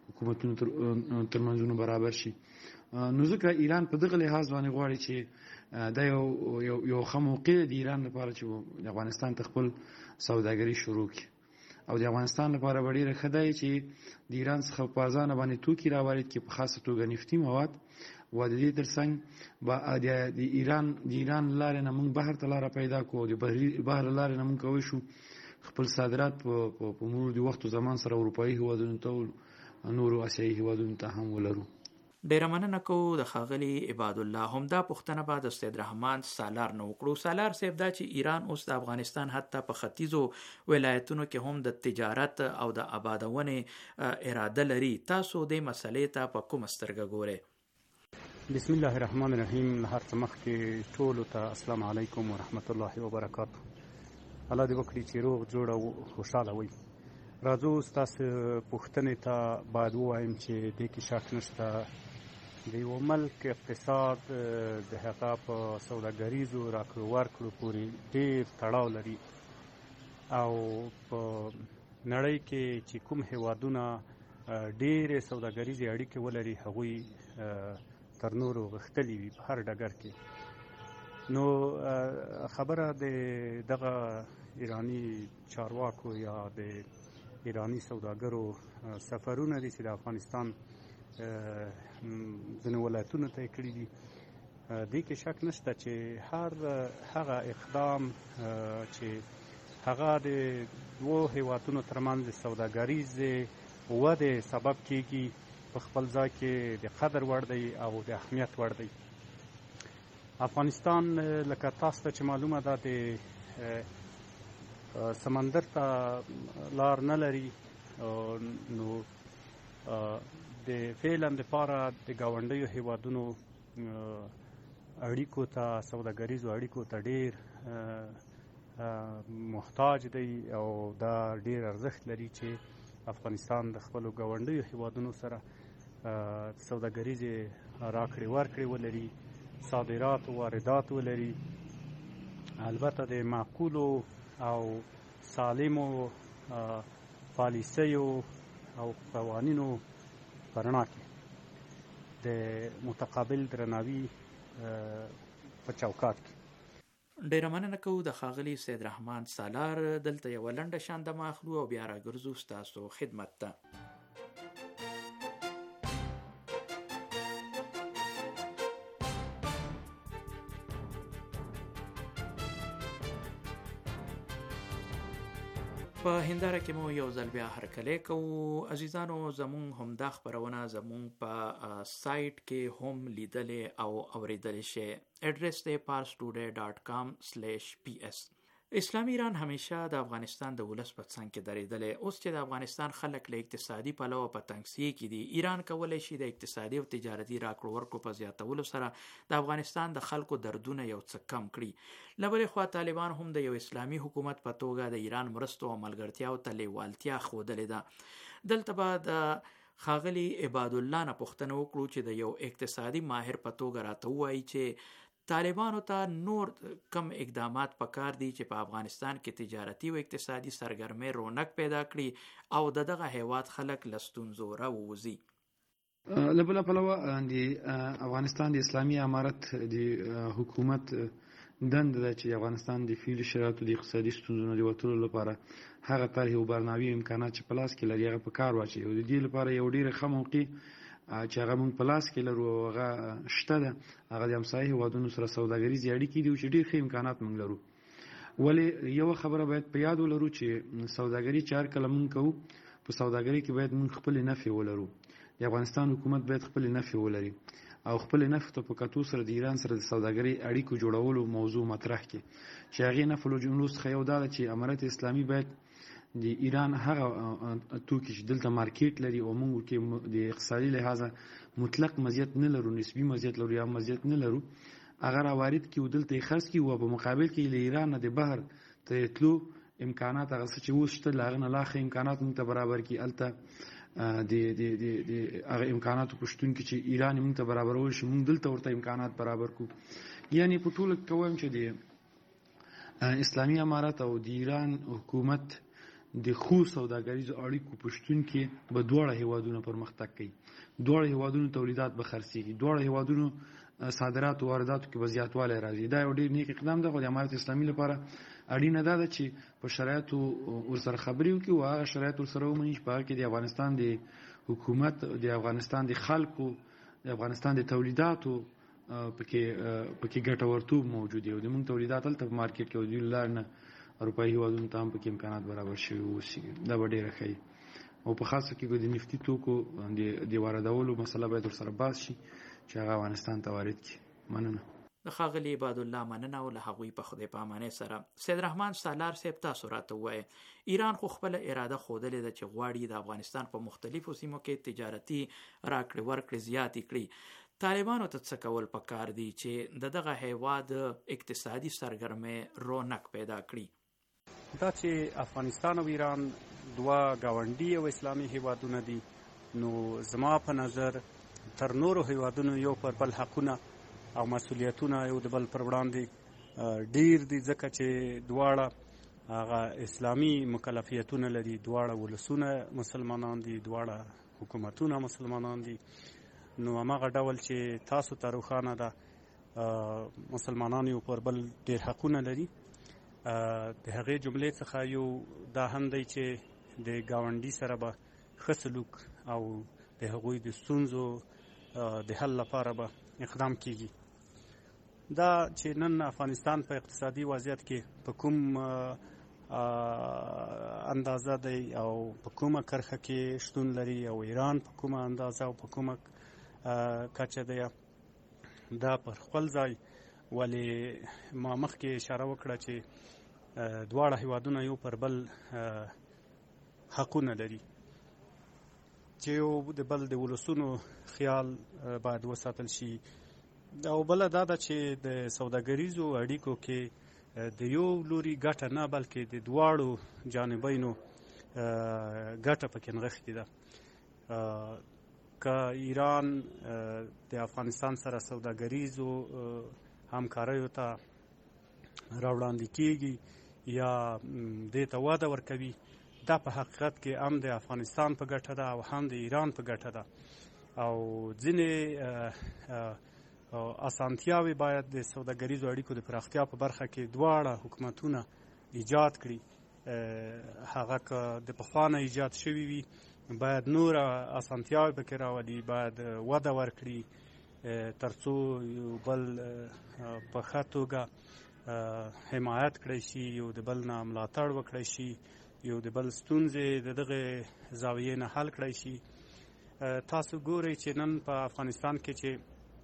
حکومتونو ترمنځ برابر شي. نو ځکه ایران په دغه لحاظ باندې غواړي چې دا یو ښه موقع د ایران لپاره چې د افغانستان ته خپل سوداګري شروع کړي او د افغانستان لپاره به ډېره ښه دی چې د ایران څخه په ازانه باندې توکي راوارد کړي، په خاصه توګه نفتي مواد، و د دې ترڅنګ د ایران لارې نه موږ بهر ته لاره پیدا کړو، د بهر لارې نه موږ کولی شو خپل صادرات په مرور د وخت و زمان سره اروپایي هېوادونو ته او نورو اسیایي هېوادونو ته هم ولرو. ډیره مننه کوو د ښاغلي عباد الله. همدا پوښتنه به د استاد رحمان سالار نه وکړو. سالار صاحب، دا چې ایران اوس د افغانستان حتی په ختیځو ولایتونو کې هم د تجارت او د آبادونې اراده لري، تاسو دې مسلې ته په کومه سترګه ګورئ؟ بسم الله الرحمن الرحیم. هر څه مخکې ټولو ته السلام علیکم ورحمت الله وبرکاته. الله دې وکړي چې روغ جوړ او خوشحاله وي. راځو ستاسو پوښتنې ته باید ووایم چې دې کې شک نشته د یو ملک اقتصاد د هغه په سوداګریزو راکړو ورکړو پورې ډېر تړاو لري او په نړۍ کې چې کوم هېوادونه ډېرې سوداګریزې اړیکې ولري هغوی تر نورو غښتلي وي په هر ډګر کې. نو خبره د دغه ایرانی چارواکو یا د ایرانی سوداګرو سفرونه دي چې د افغانستان ځینو ولایتونو ته یې کړي دي. دې کې شک نشته چې هر هغه اقدام چې هغه د دوو هېوادونو ترمنځ د سوداګریزې ودې سبب کېږي په خپل ځای کې د قدر وړ دی او د اهمیت وړ دی. افغانستان لکه تاسو ته چې معلومه ده د سمندر ته لار نه لري، نو د فعلا دپاره د ګاونډیو هېوادونو اړیکو ته سوداګریزو اړیکو ته ډېر محتاج دی او دا ډېر ارزښت لري چې افغانستان د خپلو ګاونډیو هېوادونو سره سوداګریزې راکړې ورکړې ولري، صادرات و واردات ولري، البته د معقولو او سالمو پالیسیو او قوانینو په رڼا کې د متقابل درناوي په چوکاټ کې. ډیره مننه کوو د ښاغلي سید رحمان سالار. دلته یوه لنډه شاندمه اخلو او بیا راګرځو ستاسو خدمت ته. په هنداره کې مو یو ځل بیا هرکلی کوو. عزیزانو، زمونږ همدا خپرونه زمونږ په سایټ کې هم لیدلی او اوریدلی شئ. اډرس دی parstoday.com/ps. اسلامي ایران همیشه د افغانستان د ولس په څنګ کې درېدلی. اوس چې د افغانستان خلک له اقتصادي پلوه په تنګسیې کې دي، ایران کولی شي د اقتصادي او تجارتي راکړو ورکړو په زیاتولو سره د افغانستان د خلکو دردونه یو څه کم کړي. له بلې خوا طالبان هم د یو اسلامي حکومت په توګه د ایران مرستو او ملګرتیاو ته لیوالتیا ښودلې ده. دلته به د ښاغلي عباد الله نه پوښتنه وکړو چې د یو اقتصادي ماهر په توګه راته ووایي چې طالبانو ته نور کم اقدامات پکار دي چې په افغانستان کې تجارتي او اقتصادي سرګرمۍ رونق پیدا کړي او دغه هیواد خلک له ستونزو راووځي. له بله پلوه د افغانستان د اسلامي امارت د حکومت دنده ده چې افغانستان د فعلي شرایطو د اقتصادي ستونزو د وتلو لپاره هغه طرحې او برنامې امکانات چې په لاس کې لري هغه په کار واچوي او د دې لپاره یو ډېره ښه موقع چې هغه موږ په لاس کې لرو او هغه شته ده، هغه د همسایه هېوادونو سره سوداګریزې اړیکې دي چې ډېر ښه امکانات موږ لرو. ولې یوه خبره باید په یاد ولرو چې سوداګري چې هر کله موږ کوو، په سوداګرۍ کې باید موږ خپلې نفع ولرو. د افغانستان حکومت باید خپلې نفع ولري او خپلې نفع ته په کتو سره د ایران سره د سوداګرۍ اړیکو جوړولو موضوع مطرح کړي چې هغې نفع له جملو څخه یو دا ده چې امارت اسلامي باید د ایران هغه توکي چې دلته مارکیټ لري او موږ کې د اقتصادي لحاظه مطلق مزیت نه لرو، نسبي مزیت لرو یا مزیت نه لرو، هغه راوارد کړي او دلته یې خرڅ کړي او په مقابل کې له ایران نه د بهر ته تلو امکانات هغه څه چې اوس شته له هغه نه لا ښه امکانات موږ ته برابر کړي. هلته د هغه امکاناتو په شتون کې چې ایران موږ ته برابرول شي، موږ دلته ورته امکانات برابر کړو. یعنې په ټوله کې وایم چې د اسلامي امارت او د ایران حکومت د خو سوداګریزو اړیکو په شتون کې به دواړه هیوادونه پرمختګ کوي، دواړه هیوادونو تولیدات به خرڅېږي، دواړه هیوادونو صادرات او وارداتو کې به زیاتوالی راځي. دا یو ډېر نیک اقدام دی، خو د امارت اسلامي لپاره اړینه دا ده چې په شرایطو ورسره خبرې وکړي او هغه شرایط ورسره ومني چې په هغه کې د افغانستان د حکومت، د افغانستان د خلکو، د افغانستان د تولیداتو پکې ګټورتوب موجود دی او زموږ تولیدات هلته په مارکېټ کې او د دوی له لارې نه اروپایي هېوادونو ته هم پکې امکانات برابر شوي واوسي. دا به ډېره ښه وي او په خاصه کې د نفتي توکو د واردولو مسله باید ورسره بحث شي چې هغه افغانستان ته وارد کړي. مننه. د ښاغلي عبادالله مننه او له هغوی په خدای په امانۍ سره. سید رحمان سالار صاحب تاسو راته ووایئ، ایران خو خپله اراده ښودلې ده چې غواړي د افغانستان په مختلفو سیمو کې تجارتي راکړې ورکړې زیاتې کړي. طالبانو ته څه کول پکار دي چې د دغه هیواد اقتصادي سرګرمۍ رونق پیدا کړي؟ دا چې افغانستان او ایران دوه ګاونډي او اسلامي هیوادونه دي، نو زما په نظر تر نورو هیوادونو یو پر بل حقونه او مسؤلیتونه یو د بل پر وړاندې ډیر دي، ځکه چې دواړه هغه اسلامي مکلفیتونه لري، دواړه ولسونه مسلمانان دي، دواړه حکومتونه مسلمانان دي. نو هماغه ډول چې تاسو ته روښانه ده مسلمانان یو پر بل ډیر حقونه لري. د هغې جملې څخه یو دا هم دی چې د ګاونډي سره به ښه سلوک او د هغوی د ستونزو د حل لپاره به اقدام کیږي. دا چې نن افغانستان په اقتصادي وضعیت کې په کوم اندازه دی او په کومه کرښه کې شتون لري او ایران په کومه اندازه او په کومه کچه دی، دا پر خپل ځای. ولې ما مخکې اشاره وکړه چې دواړه هیوادونه یو پر بل حقونه لري چې یو د بل د ولسونو خیال باید وساتل شي. او بله دا ده چې د سوداګریزو اړیکو کې د یو لوري ګټه نه بلکې د دواړو جانبینو ګټه پکې نغښتې ده. که ایران د افغانستان سره سوداګریزو همکاریو ته راوړاندې کیږي یا دې ته وده ورکوي، دا په حقیقت کې هم د افغانستان په ګټه ده او هم د ایران په ګټه ده. او ځینې اسانتیاوې باید د سوداګریزو اړیکو د پراختیا په برخه کې دواړه حکومتونه ایجاد کړي. هغه که د پخوا نه ایجاد شوي وي باید نور اسانتیاوې پکې راولي، باید وده ورکړي تر څو یو بل په ښه توګه حمایت کړی شي، یو د بل نه ملاتړ وکړی شي، یو د بل ستونزې د دغه زاویې نه حل کړی شي. تاسو ګورئ چې نن په افغانستان کې چې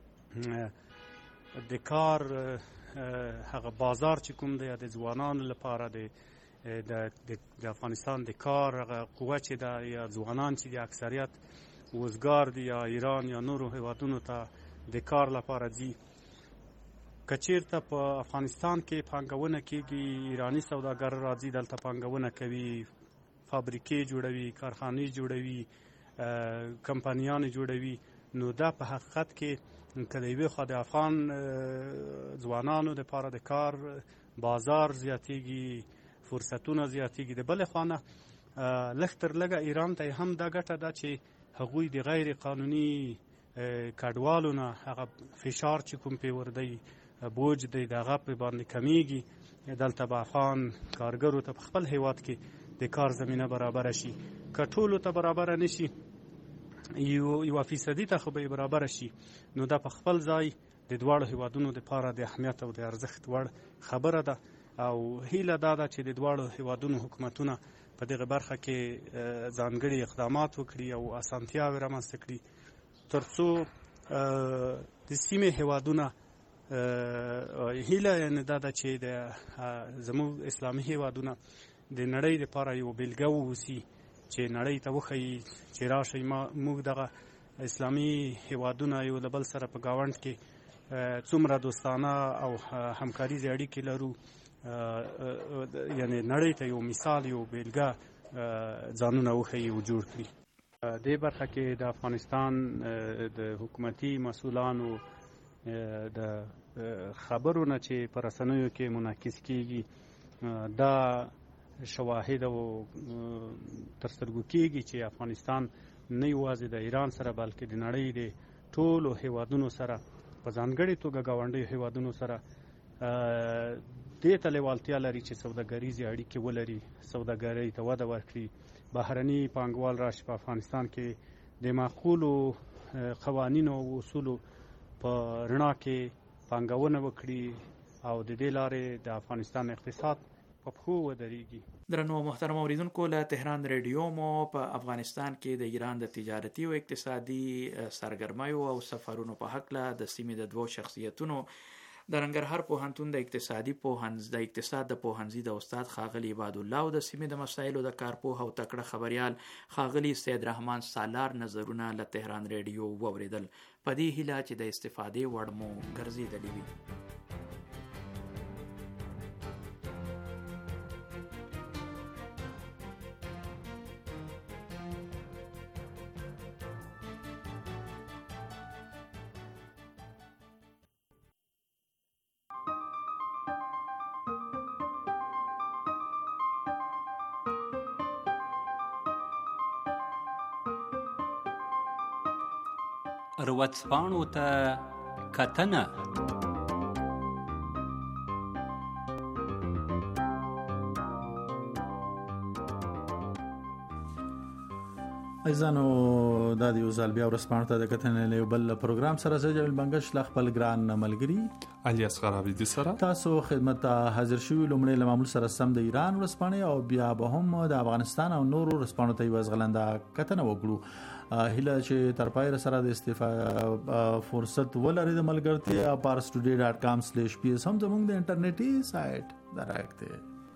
د کار هغه بازار چې کوم دی د ځوانانو لپاره د افغانستان د کار هغه قوه چې ده یا ځوانان چې د اکثریت وزګار دي یا ایران یا نورو هیوادونو ته د کار لپاره ځي. که چېرته په افغانستان کې پانګونه کېږي، ایراني سوداګر راځي دلته پانګونه کوي، فابریکې جوړوي، کارخانې جوړوي، کمپنیانې جوړوي، نو دا په حقیقت کې که د یوې خوا د افغان ځوانانو دپاره د کار بازار زیاتېږي، فرصتونه زیاتېږي، د بلې خوا نه لږ تر لږه ایران ته هم دا ګټه ده چې هغوی د غیر قانوني کډوالو نه هغه فشار چې کوم پې وردی بوج دی د هغه په باندې کمیږي. دلته به افغان کارګرو ته په خپل هیواد کې د کار زمینه برابره شي. که ټولو ته برابره نشي، یو فیصدي ته خو به یې برابره شي، نو دا په خپل ځای د دواړو هیوادونو دپاره د اهمیت او د ارزښت وړ خبره ده. او هیله دا ده چې د دواړو هیوادونو حکومتونه په دغه برخه کې ځانګړي اقدامات وکړي او اسانتیاوې رامنځته کړي تر څو د سیمې هیوادونه هیله یعنې دا ده چې زموږ اسلامي هیوادونه د نړۍ لپاره یو بیلګه واوسي چې نړۍ ته وښیي چې راشئ موږ دغه اسلامي هیوادونه یو له بل سره په ګاونډ کې څومره دوستانه او همکاریزې اړیکې لرو، یعنې نړۍ ته یو مثال یو بیلګه ځانونه وښیي او جوړ کړي. دې برخه کې د افغانستان د حکومتي مسؤلانو د خبرو نه چې په رسنیو کې منعکس کیږي دا شواهد او تر سترګو کېږي چې افغانستان نه یوازې د ایران سره بلکې د نړۍ د ټولو هیوادونو سره په ځانګړې توګه ګاونډیو هیوادونو سره دې ته لیوالتیا لري چې سوداګریزې اړیکې ولري، سوداګرۍ ته وده ورکړي، بهرني پانګوال راشي په افغانستان کې د معقولو قوانینو او اصولو په رڼا کې پانګونه وکړي او د دې لارې د افغانستان اقتصاد په پښو ودرېږي. درنو محترم اوریدونکو، له تهران ریډیو مو په افغانستان کې د ایران د تجارتي او اقتصادي سرګرمیو او سفرونو په حق له د سیمې د دوو شخصیتونو د ننګرهار پوهنتون د اقتصاد د پوهنځي د استاد ښاغلي عباد الله او د سیمې د مسایلو د کارپوه او تکړه خبريال ښاغلي سید رحمان سالار نظرونه له تهران ریډیو واوریدل. په دې هیله چې د استفادې وړ مو ګرځېدلې وي. ورځپاڼو ته کتنه. ایزانو دا د یو ځل بیا ورځپاڼو ته د کتنې له بل پروګرام سره زه جمیل بنګش له خپل ګران ملګري علي اصغر عابدي سره تاسو خدمت حاضر شوي. لومړی له معمول سره سم د ایران ورځپاڼې او بیا به هم د افغانستان او نورو ورځپاڼو ته یو ځغلنده کتنه وکړو. هله چې تر پای سره د استفاده فرصت ولري د ملګرتیا parstoday.com/ps هم زموږ د انټرنیټي سایت درکته.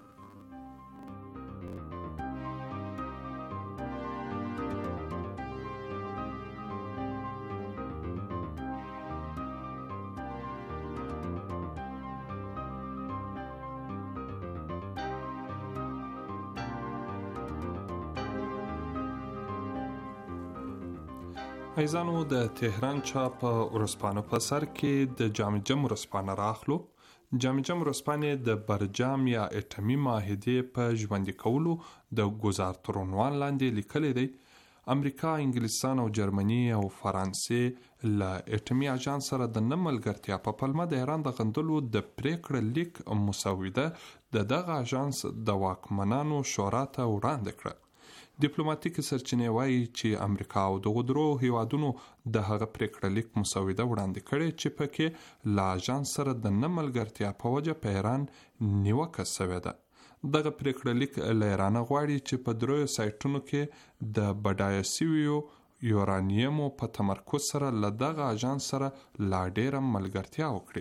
ایزانو د تهران چاپ ورځپاڼو په سر کې د جامجم ورځپاڼه راخلو. جامجم ورځپاڼې د برجام یا اټمي معاهدې په ژوندي کولو د ګزار تر عنوان لاندې لیکلی دی: امریکا، انګلستان او جرمني او فرانسې له اټمي اجانس سره د نه ملګرتیا په پلمه د ایران د غندلو د پریکړه لیک مسوده د دغه اجانس د واکمنانو شورا ته وړاندې کړه. ډیپلوماټیک سرچینې وایي چې امریکا او دغه درو هیوادونو د هغه پریکړه لیک مسوده وړاندې کړې چې پکې له اجانس سره د نه ملګرتیا په وجه په ایران نیوکه شوې ده. دغه پریکړه لیک له ایران غواړي چې په دریو سایټونو کې د بډایه سویو یورانیمو په تمرکز سره له دغه اجانس سره لا ډیره ملګرتیا وکړي.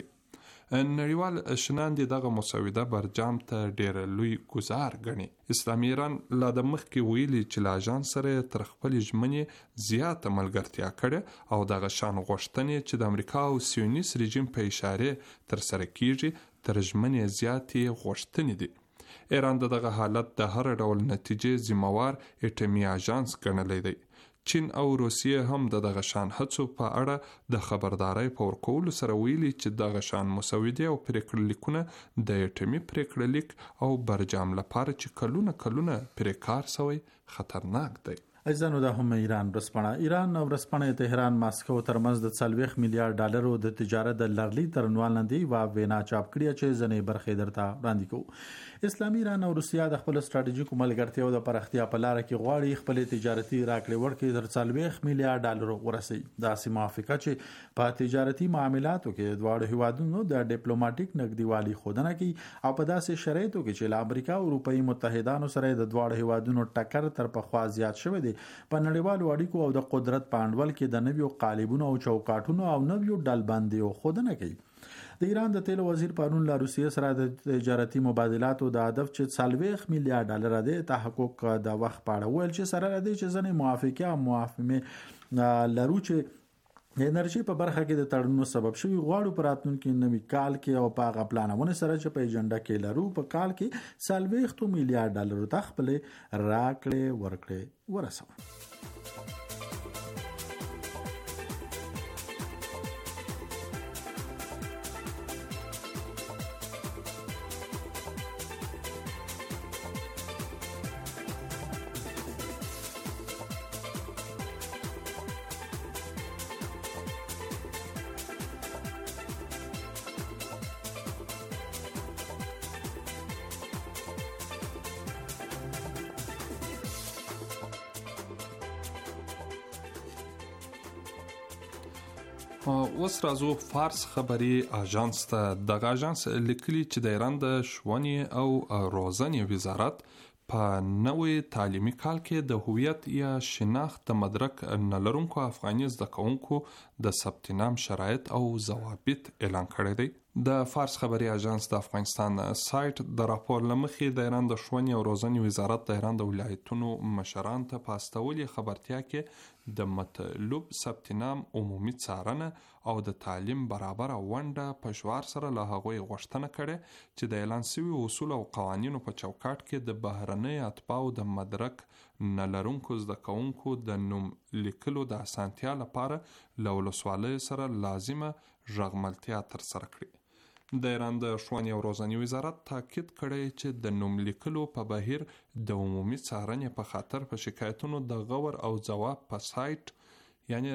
نړیوال شناندې دغه مسوده برجام ته ډېر لوی ګزار ګڼي. اسلامي ایران لا د مخکې ویلي چې له اجانس سره تر خپلې ژمنې زیاته ملګرتیا کړې او دغه شان غوښتنې چې د امریکا او سیونیست رژیم په اشاره ترسره کیږي تر ژمنې زیاتې غوښتنې دي. ایران دغه حالت د هر ډول نتیجې ذمہوار اټمي اجانس ګڼلی دی. چین او روسیه هم دغه شان هڅو په اړه د خبردارۍ په ورکولو سره ویلي چې دغه شان مسودې او پریکړه لیکونه د اټمي پریکړه لیک او برجام لپاره چې کلونه پرې کار شوی خطرناک دی. ایزانو دا هم ایران ورځپاڼه تهران ماسکو ترمنځ د 40 میلیارډ ډالرو د تجارت د لړلی ترنوال لاندې و وینا چاپ کړی چې ځنې برخې درته وړاندې کوو. اسلامي ایران او روسیا د خپل ستراتیژیکو ملګرتیا د پراختیا په لار کې غواړي خپل تجارتي راکړې ورکړې تر 40 میلیارډ ډالر ورسي. دا موافقه چې په تجارتي معاملاتو کې دواړو هیوادونو د ډیپلوماټیک نږدېوالي ښودنه کوي او په داسې شرایطو کې چې له امریکا او اروپאי متحدانو سره د دواړو هیوادونو ټکر تر پخوا زیات شوی دی. په نړیوالو اړیکو او د قدرت په انډول کې د نویو قالبونو او چوکاټونو او نویو ډلبندیو ښودنه کوي. د ایران د تیل وزیر پرون له روسیې سره د تجارتي مبادلاتو د هدف چې 40 میلیارډ ډالر د تحقق د وخت په اړه ویل چې سره د دې چې ځنې موافقه لرو چې د انرژي په برخه کې د تړونونو سبب شوی غواړو په راتلونکي نوي کال کې او په هغه پلانونه سره چې په ایجنډا کې لرو په کال کې 40 میلیارډ ډالر ته خپل راکړې ورکړې ورسوي. اوس راځو فارس خبري اژانس ته. د اژانس لیکلي چې د ایران د ښوونې او روزنې وزارت په نوې تعلیمي کال کې د هویت یا شناخت د مدرک نه لرونکو افغاني زده کوونکو د ثبت نام شرایط او ضوابط اعلان کړی دی. د فارس خبري اژانس د افغانستان سایت د راپور لمخې د ایران د ښوونې او روزنې وزارت د ایران د ولایتونو مشران ته په استولې خبرتیا کې د مطلوب ثبت نام عمومي څارنه او د تعلیم برابر ونډه په شعار سره له هغوی غوښتنه کړې چې د اعلان شوي اصول او قوانینو په چوکاټ کې د بهرنۍ اتباعو د مدرک نه لرونکو زده کوونکو د نوم لیکلو د اسانتیا لپاره له ولسوالیو سره لازمه ژغملتیا ترسره کړي. د ایران د ښوونې او روزنې وزارت تاکید کړی چې د نوم لیکلو په بهیر د عمومي څارنې په خاطر په شکایتونو د غور او ځواب په سایت یعنی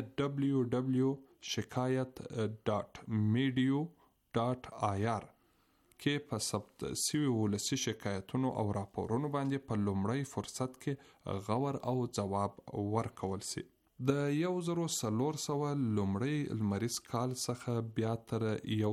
www.shikayat.medu.ir کې په ثبت شوي ولسي شکایتونو او راپورونو باندې په لومړی فرصت کې غور او ځواب ورکول شي. د 1400 لومړی لمریز کال څخه بیا تر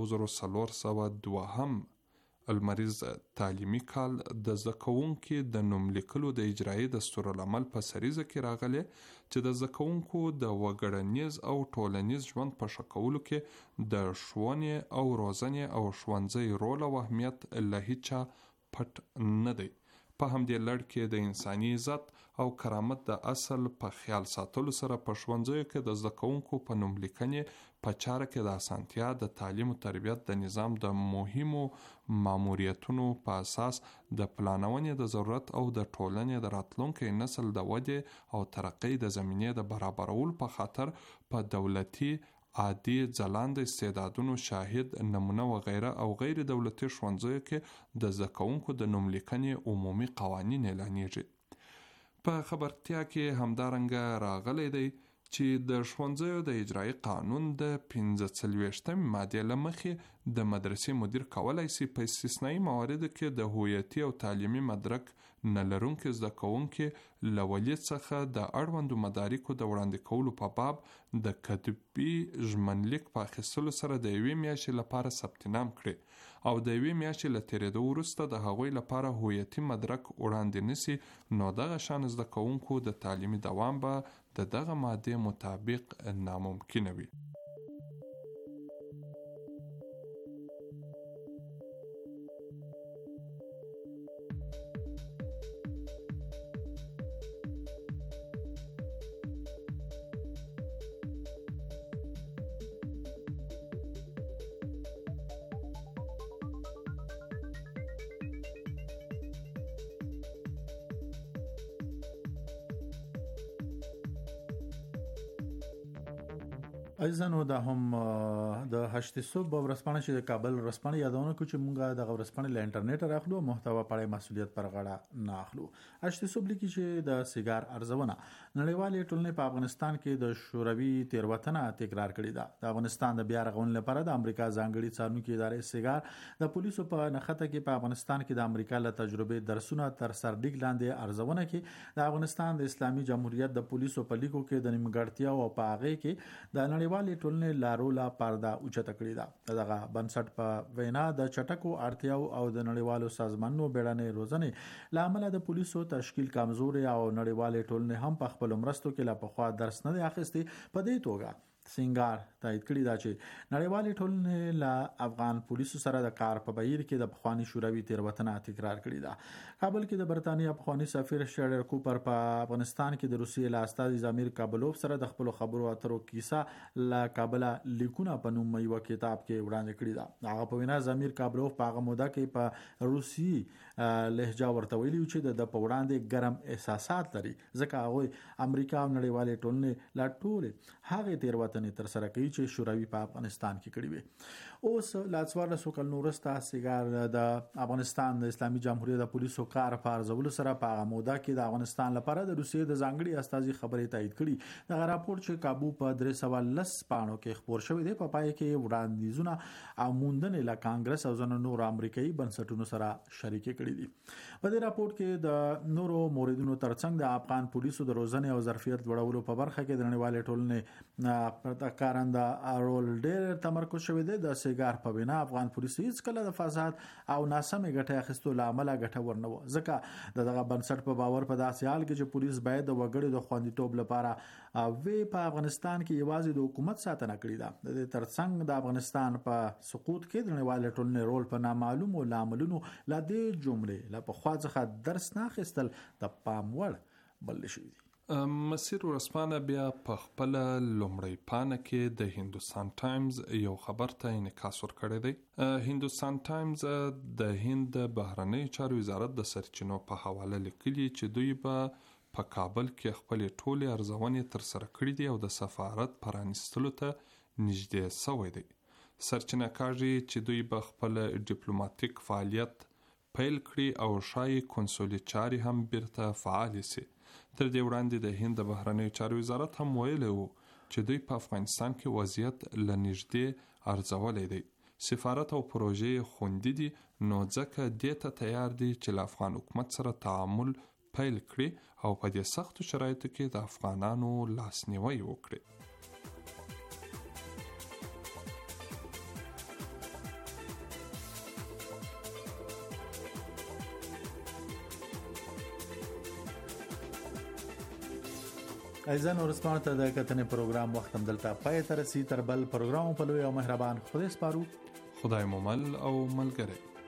1402 لمریز تعلیمي کال د زده کوونکو د نوم لیکلو د اجرایي دستورالعمل په سریزه کې راغلی چې د زده کوونکو د وګړنیز او ټولنیز ژوند په ښه کولو کې د ښوونې او روزنې او ښوونځي رول او اهمیت له هیچا پټ نه دی. په همدې لړ کې د انساني عزت او کرامت د اصل په خیال ساتلو سره په ښوونځیو کې د زده کوونکو په نوم لیکنې په چاره کې د اسانتیا د تعلیم او تربیت د نظام د مهمو ماموریتونو په اساس د پلانونې د ضرورت او د ټولنې د راتلونکي نسل د ودې او ترقۍ د زمینې د برابرولو په خاطر په دولتي عادي ځلانده استعدادونو شاهد نمونه و غیره او غیر دولتي ښوونځیو کې د زده کوونکو د نوم لیکنې عمومي قوانین اعلانیږي. په خبرتیا کې همدارنګه راغلی دی چې د ښوونځیو د اجرایي قانون د 45 مادې له مخې د مدرسې مدیر کولای شي په استثنایي مواردو کې د هویتي او تعلیمي مدرک نه لرونکي زده کوونکي له ولي څخه د اړوندو مدارکو د وړاندې کولو په باب د کتبي ژمنلیک په اخیستلو سره د 1 میاشتې لپاره ثبت نام کړي او د 1 میاشتې له تېرېدو وروسته د هغوی لپاره هویتي مدرک وړاندې نشي، نو دغه شان زده کوونکو د تعلیمي دوام به د دغه مادې مطابق ناممکن وي. عزیزانو دا هم د هشت صبح ورځپاڼه چې د کابل ورځپاڼه یادونه کوي چې مونږه د ورځپاڼې له انټرنیټ راخلو محتوا پړې مسولیت پر غاړه نه اخلو. هشت صبح لیکي چې د سیګار ارزونه نړیوالې ټولنې په افغانستان کې د شوروي تیروتنه تکرار کړې ده. د افغانستان د بیا رغونې لپاره د امریکا ځانګړي څارنوونکي ادارې سیګار د پولیسو په نخته کې په افغانستان کې د امریکا له تجربې درسونه تر سرلیک لاندې ارزونه کې د افغانستان د اسلامي جمهوریت د پولیسو په لیکو کې د نیمګړتیا او په هغه کې د نړیوالې ټولنې لارولا پرده اوچته کړې ده. دغه بنسټ په وینا د چټکو اړتیاو او د نړیوالو سازمانونو بیړنۍ روزنې لامل د پولیسو تشکیل کمزوري او نړیوالې ټولنې هم په خپل مرستو کې لا پخوا درس نه دی اخیستی. په دې توګه سنگار تایید کړی دا چې نړیوالې ټولنې له افغان پولیسو سره د کار په بهیر کې د پخوانی شوروي تیروتنه تکرار کړې ده. کابل کې د برتانیا پخوانی سفیر شرډر کوپر په افغانستان کې د روسیې له استازي زمیر کابلوف سره د خپل خبرو اترو کیسه له کابل لیکونه په نوم یو کتاب کې وړاندې کړی ده. هغه په وینا زمیر کابلوف په هغه موده کې په روسي لهجه ورته ویلی چې د وړاندې ګرم احساسات لري ځکه هغه امریکا او نړیوالې ټولنې لا ټول هغه تیروتنه تر سره کوي چې شوروي په افغانستان کې کړی وي. اوس لا 14 کال نورسته سیګار د افغانستان د اسلامي جمهوریت د پولیسو کار په ارزولو سره په هغه موده کې د افغانستان لپاره د روسیې د ځانګړي استازي خبرې تایید کړي. د راپور چې کابو په 310 پاڼو کې خبر شوی دی په پای کې وړاندیزونه او موندنې له کانګرس او ځینو نور امریکایي بنسټونو سره شریک کړي دي. په دې راپور کې د نورو موردونو ترڅنګ د افغان پولیسو د روزنې او ظرفیت لوړولو په برخه کې د نړیوالې ټولنې د کارنده رول ډېر تمرکز شوی دی. د سیګار په بنا افغان پولیس هیڅ کله د فساد او ناسمې ګټې اخیستو له امله ګټور نه و، ځکه دغه بنسټ په باور په داسې حال کې چې پولیس باید د وګړو د خوندیتوب لپاره په افغانستان کې یوازې د حکومت ساتنه کړې ده. د دې ترڅنګ د افغانستان په سقوط کې د نړیوال ټولنې رول په نامعلومو لاملونو لا دې جملې لا په خوا څخه درس نه اخیستل د پام وړ بلل شوي دي. مسیر ورسپانه بیا په خپل لومړی پانه کې د هندوستان ټایمز یو خبر ته انعکاس ورکړی دی. هندوستان ټایمز د هند بهرنی چارو وزارت د سرچینو په حواله لیکلي چې دوی په کابل کې خپل ټولې ارزونې تر سره کړې دي او د سفارت پرانیستلو ته نږدې شوی دی. سرچینه کاږي چې دوی به خپل ډیپلوماټیک فعالیت پیل کړي او شایي کنسولي چاري هم بیرته فعال شي. تر دې وړاندې د هند بهرنیو چارو وزارت هم ویلی و چې دوی په افغانستان کې وضعیت له نږدې ارزولی دی. سفارت او پروژې خوندي دي، نو ځکه دې ته تیار دي چې له افغان حکومت سره تعامل پیل کړي او په دې سختو شرایطو کې د افغانانو لاسنیوی وکړي. ایزان ورسپانه ته د کتنې پروګرام وخت هم دلته پای ته رسي. تر بل پروګرام په لوی او مهربان خدای سپارو. خدای مو مل او ملګری.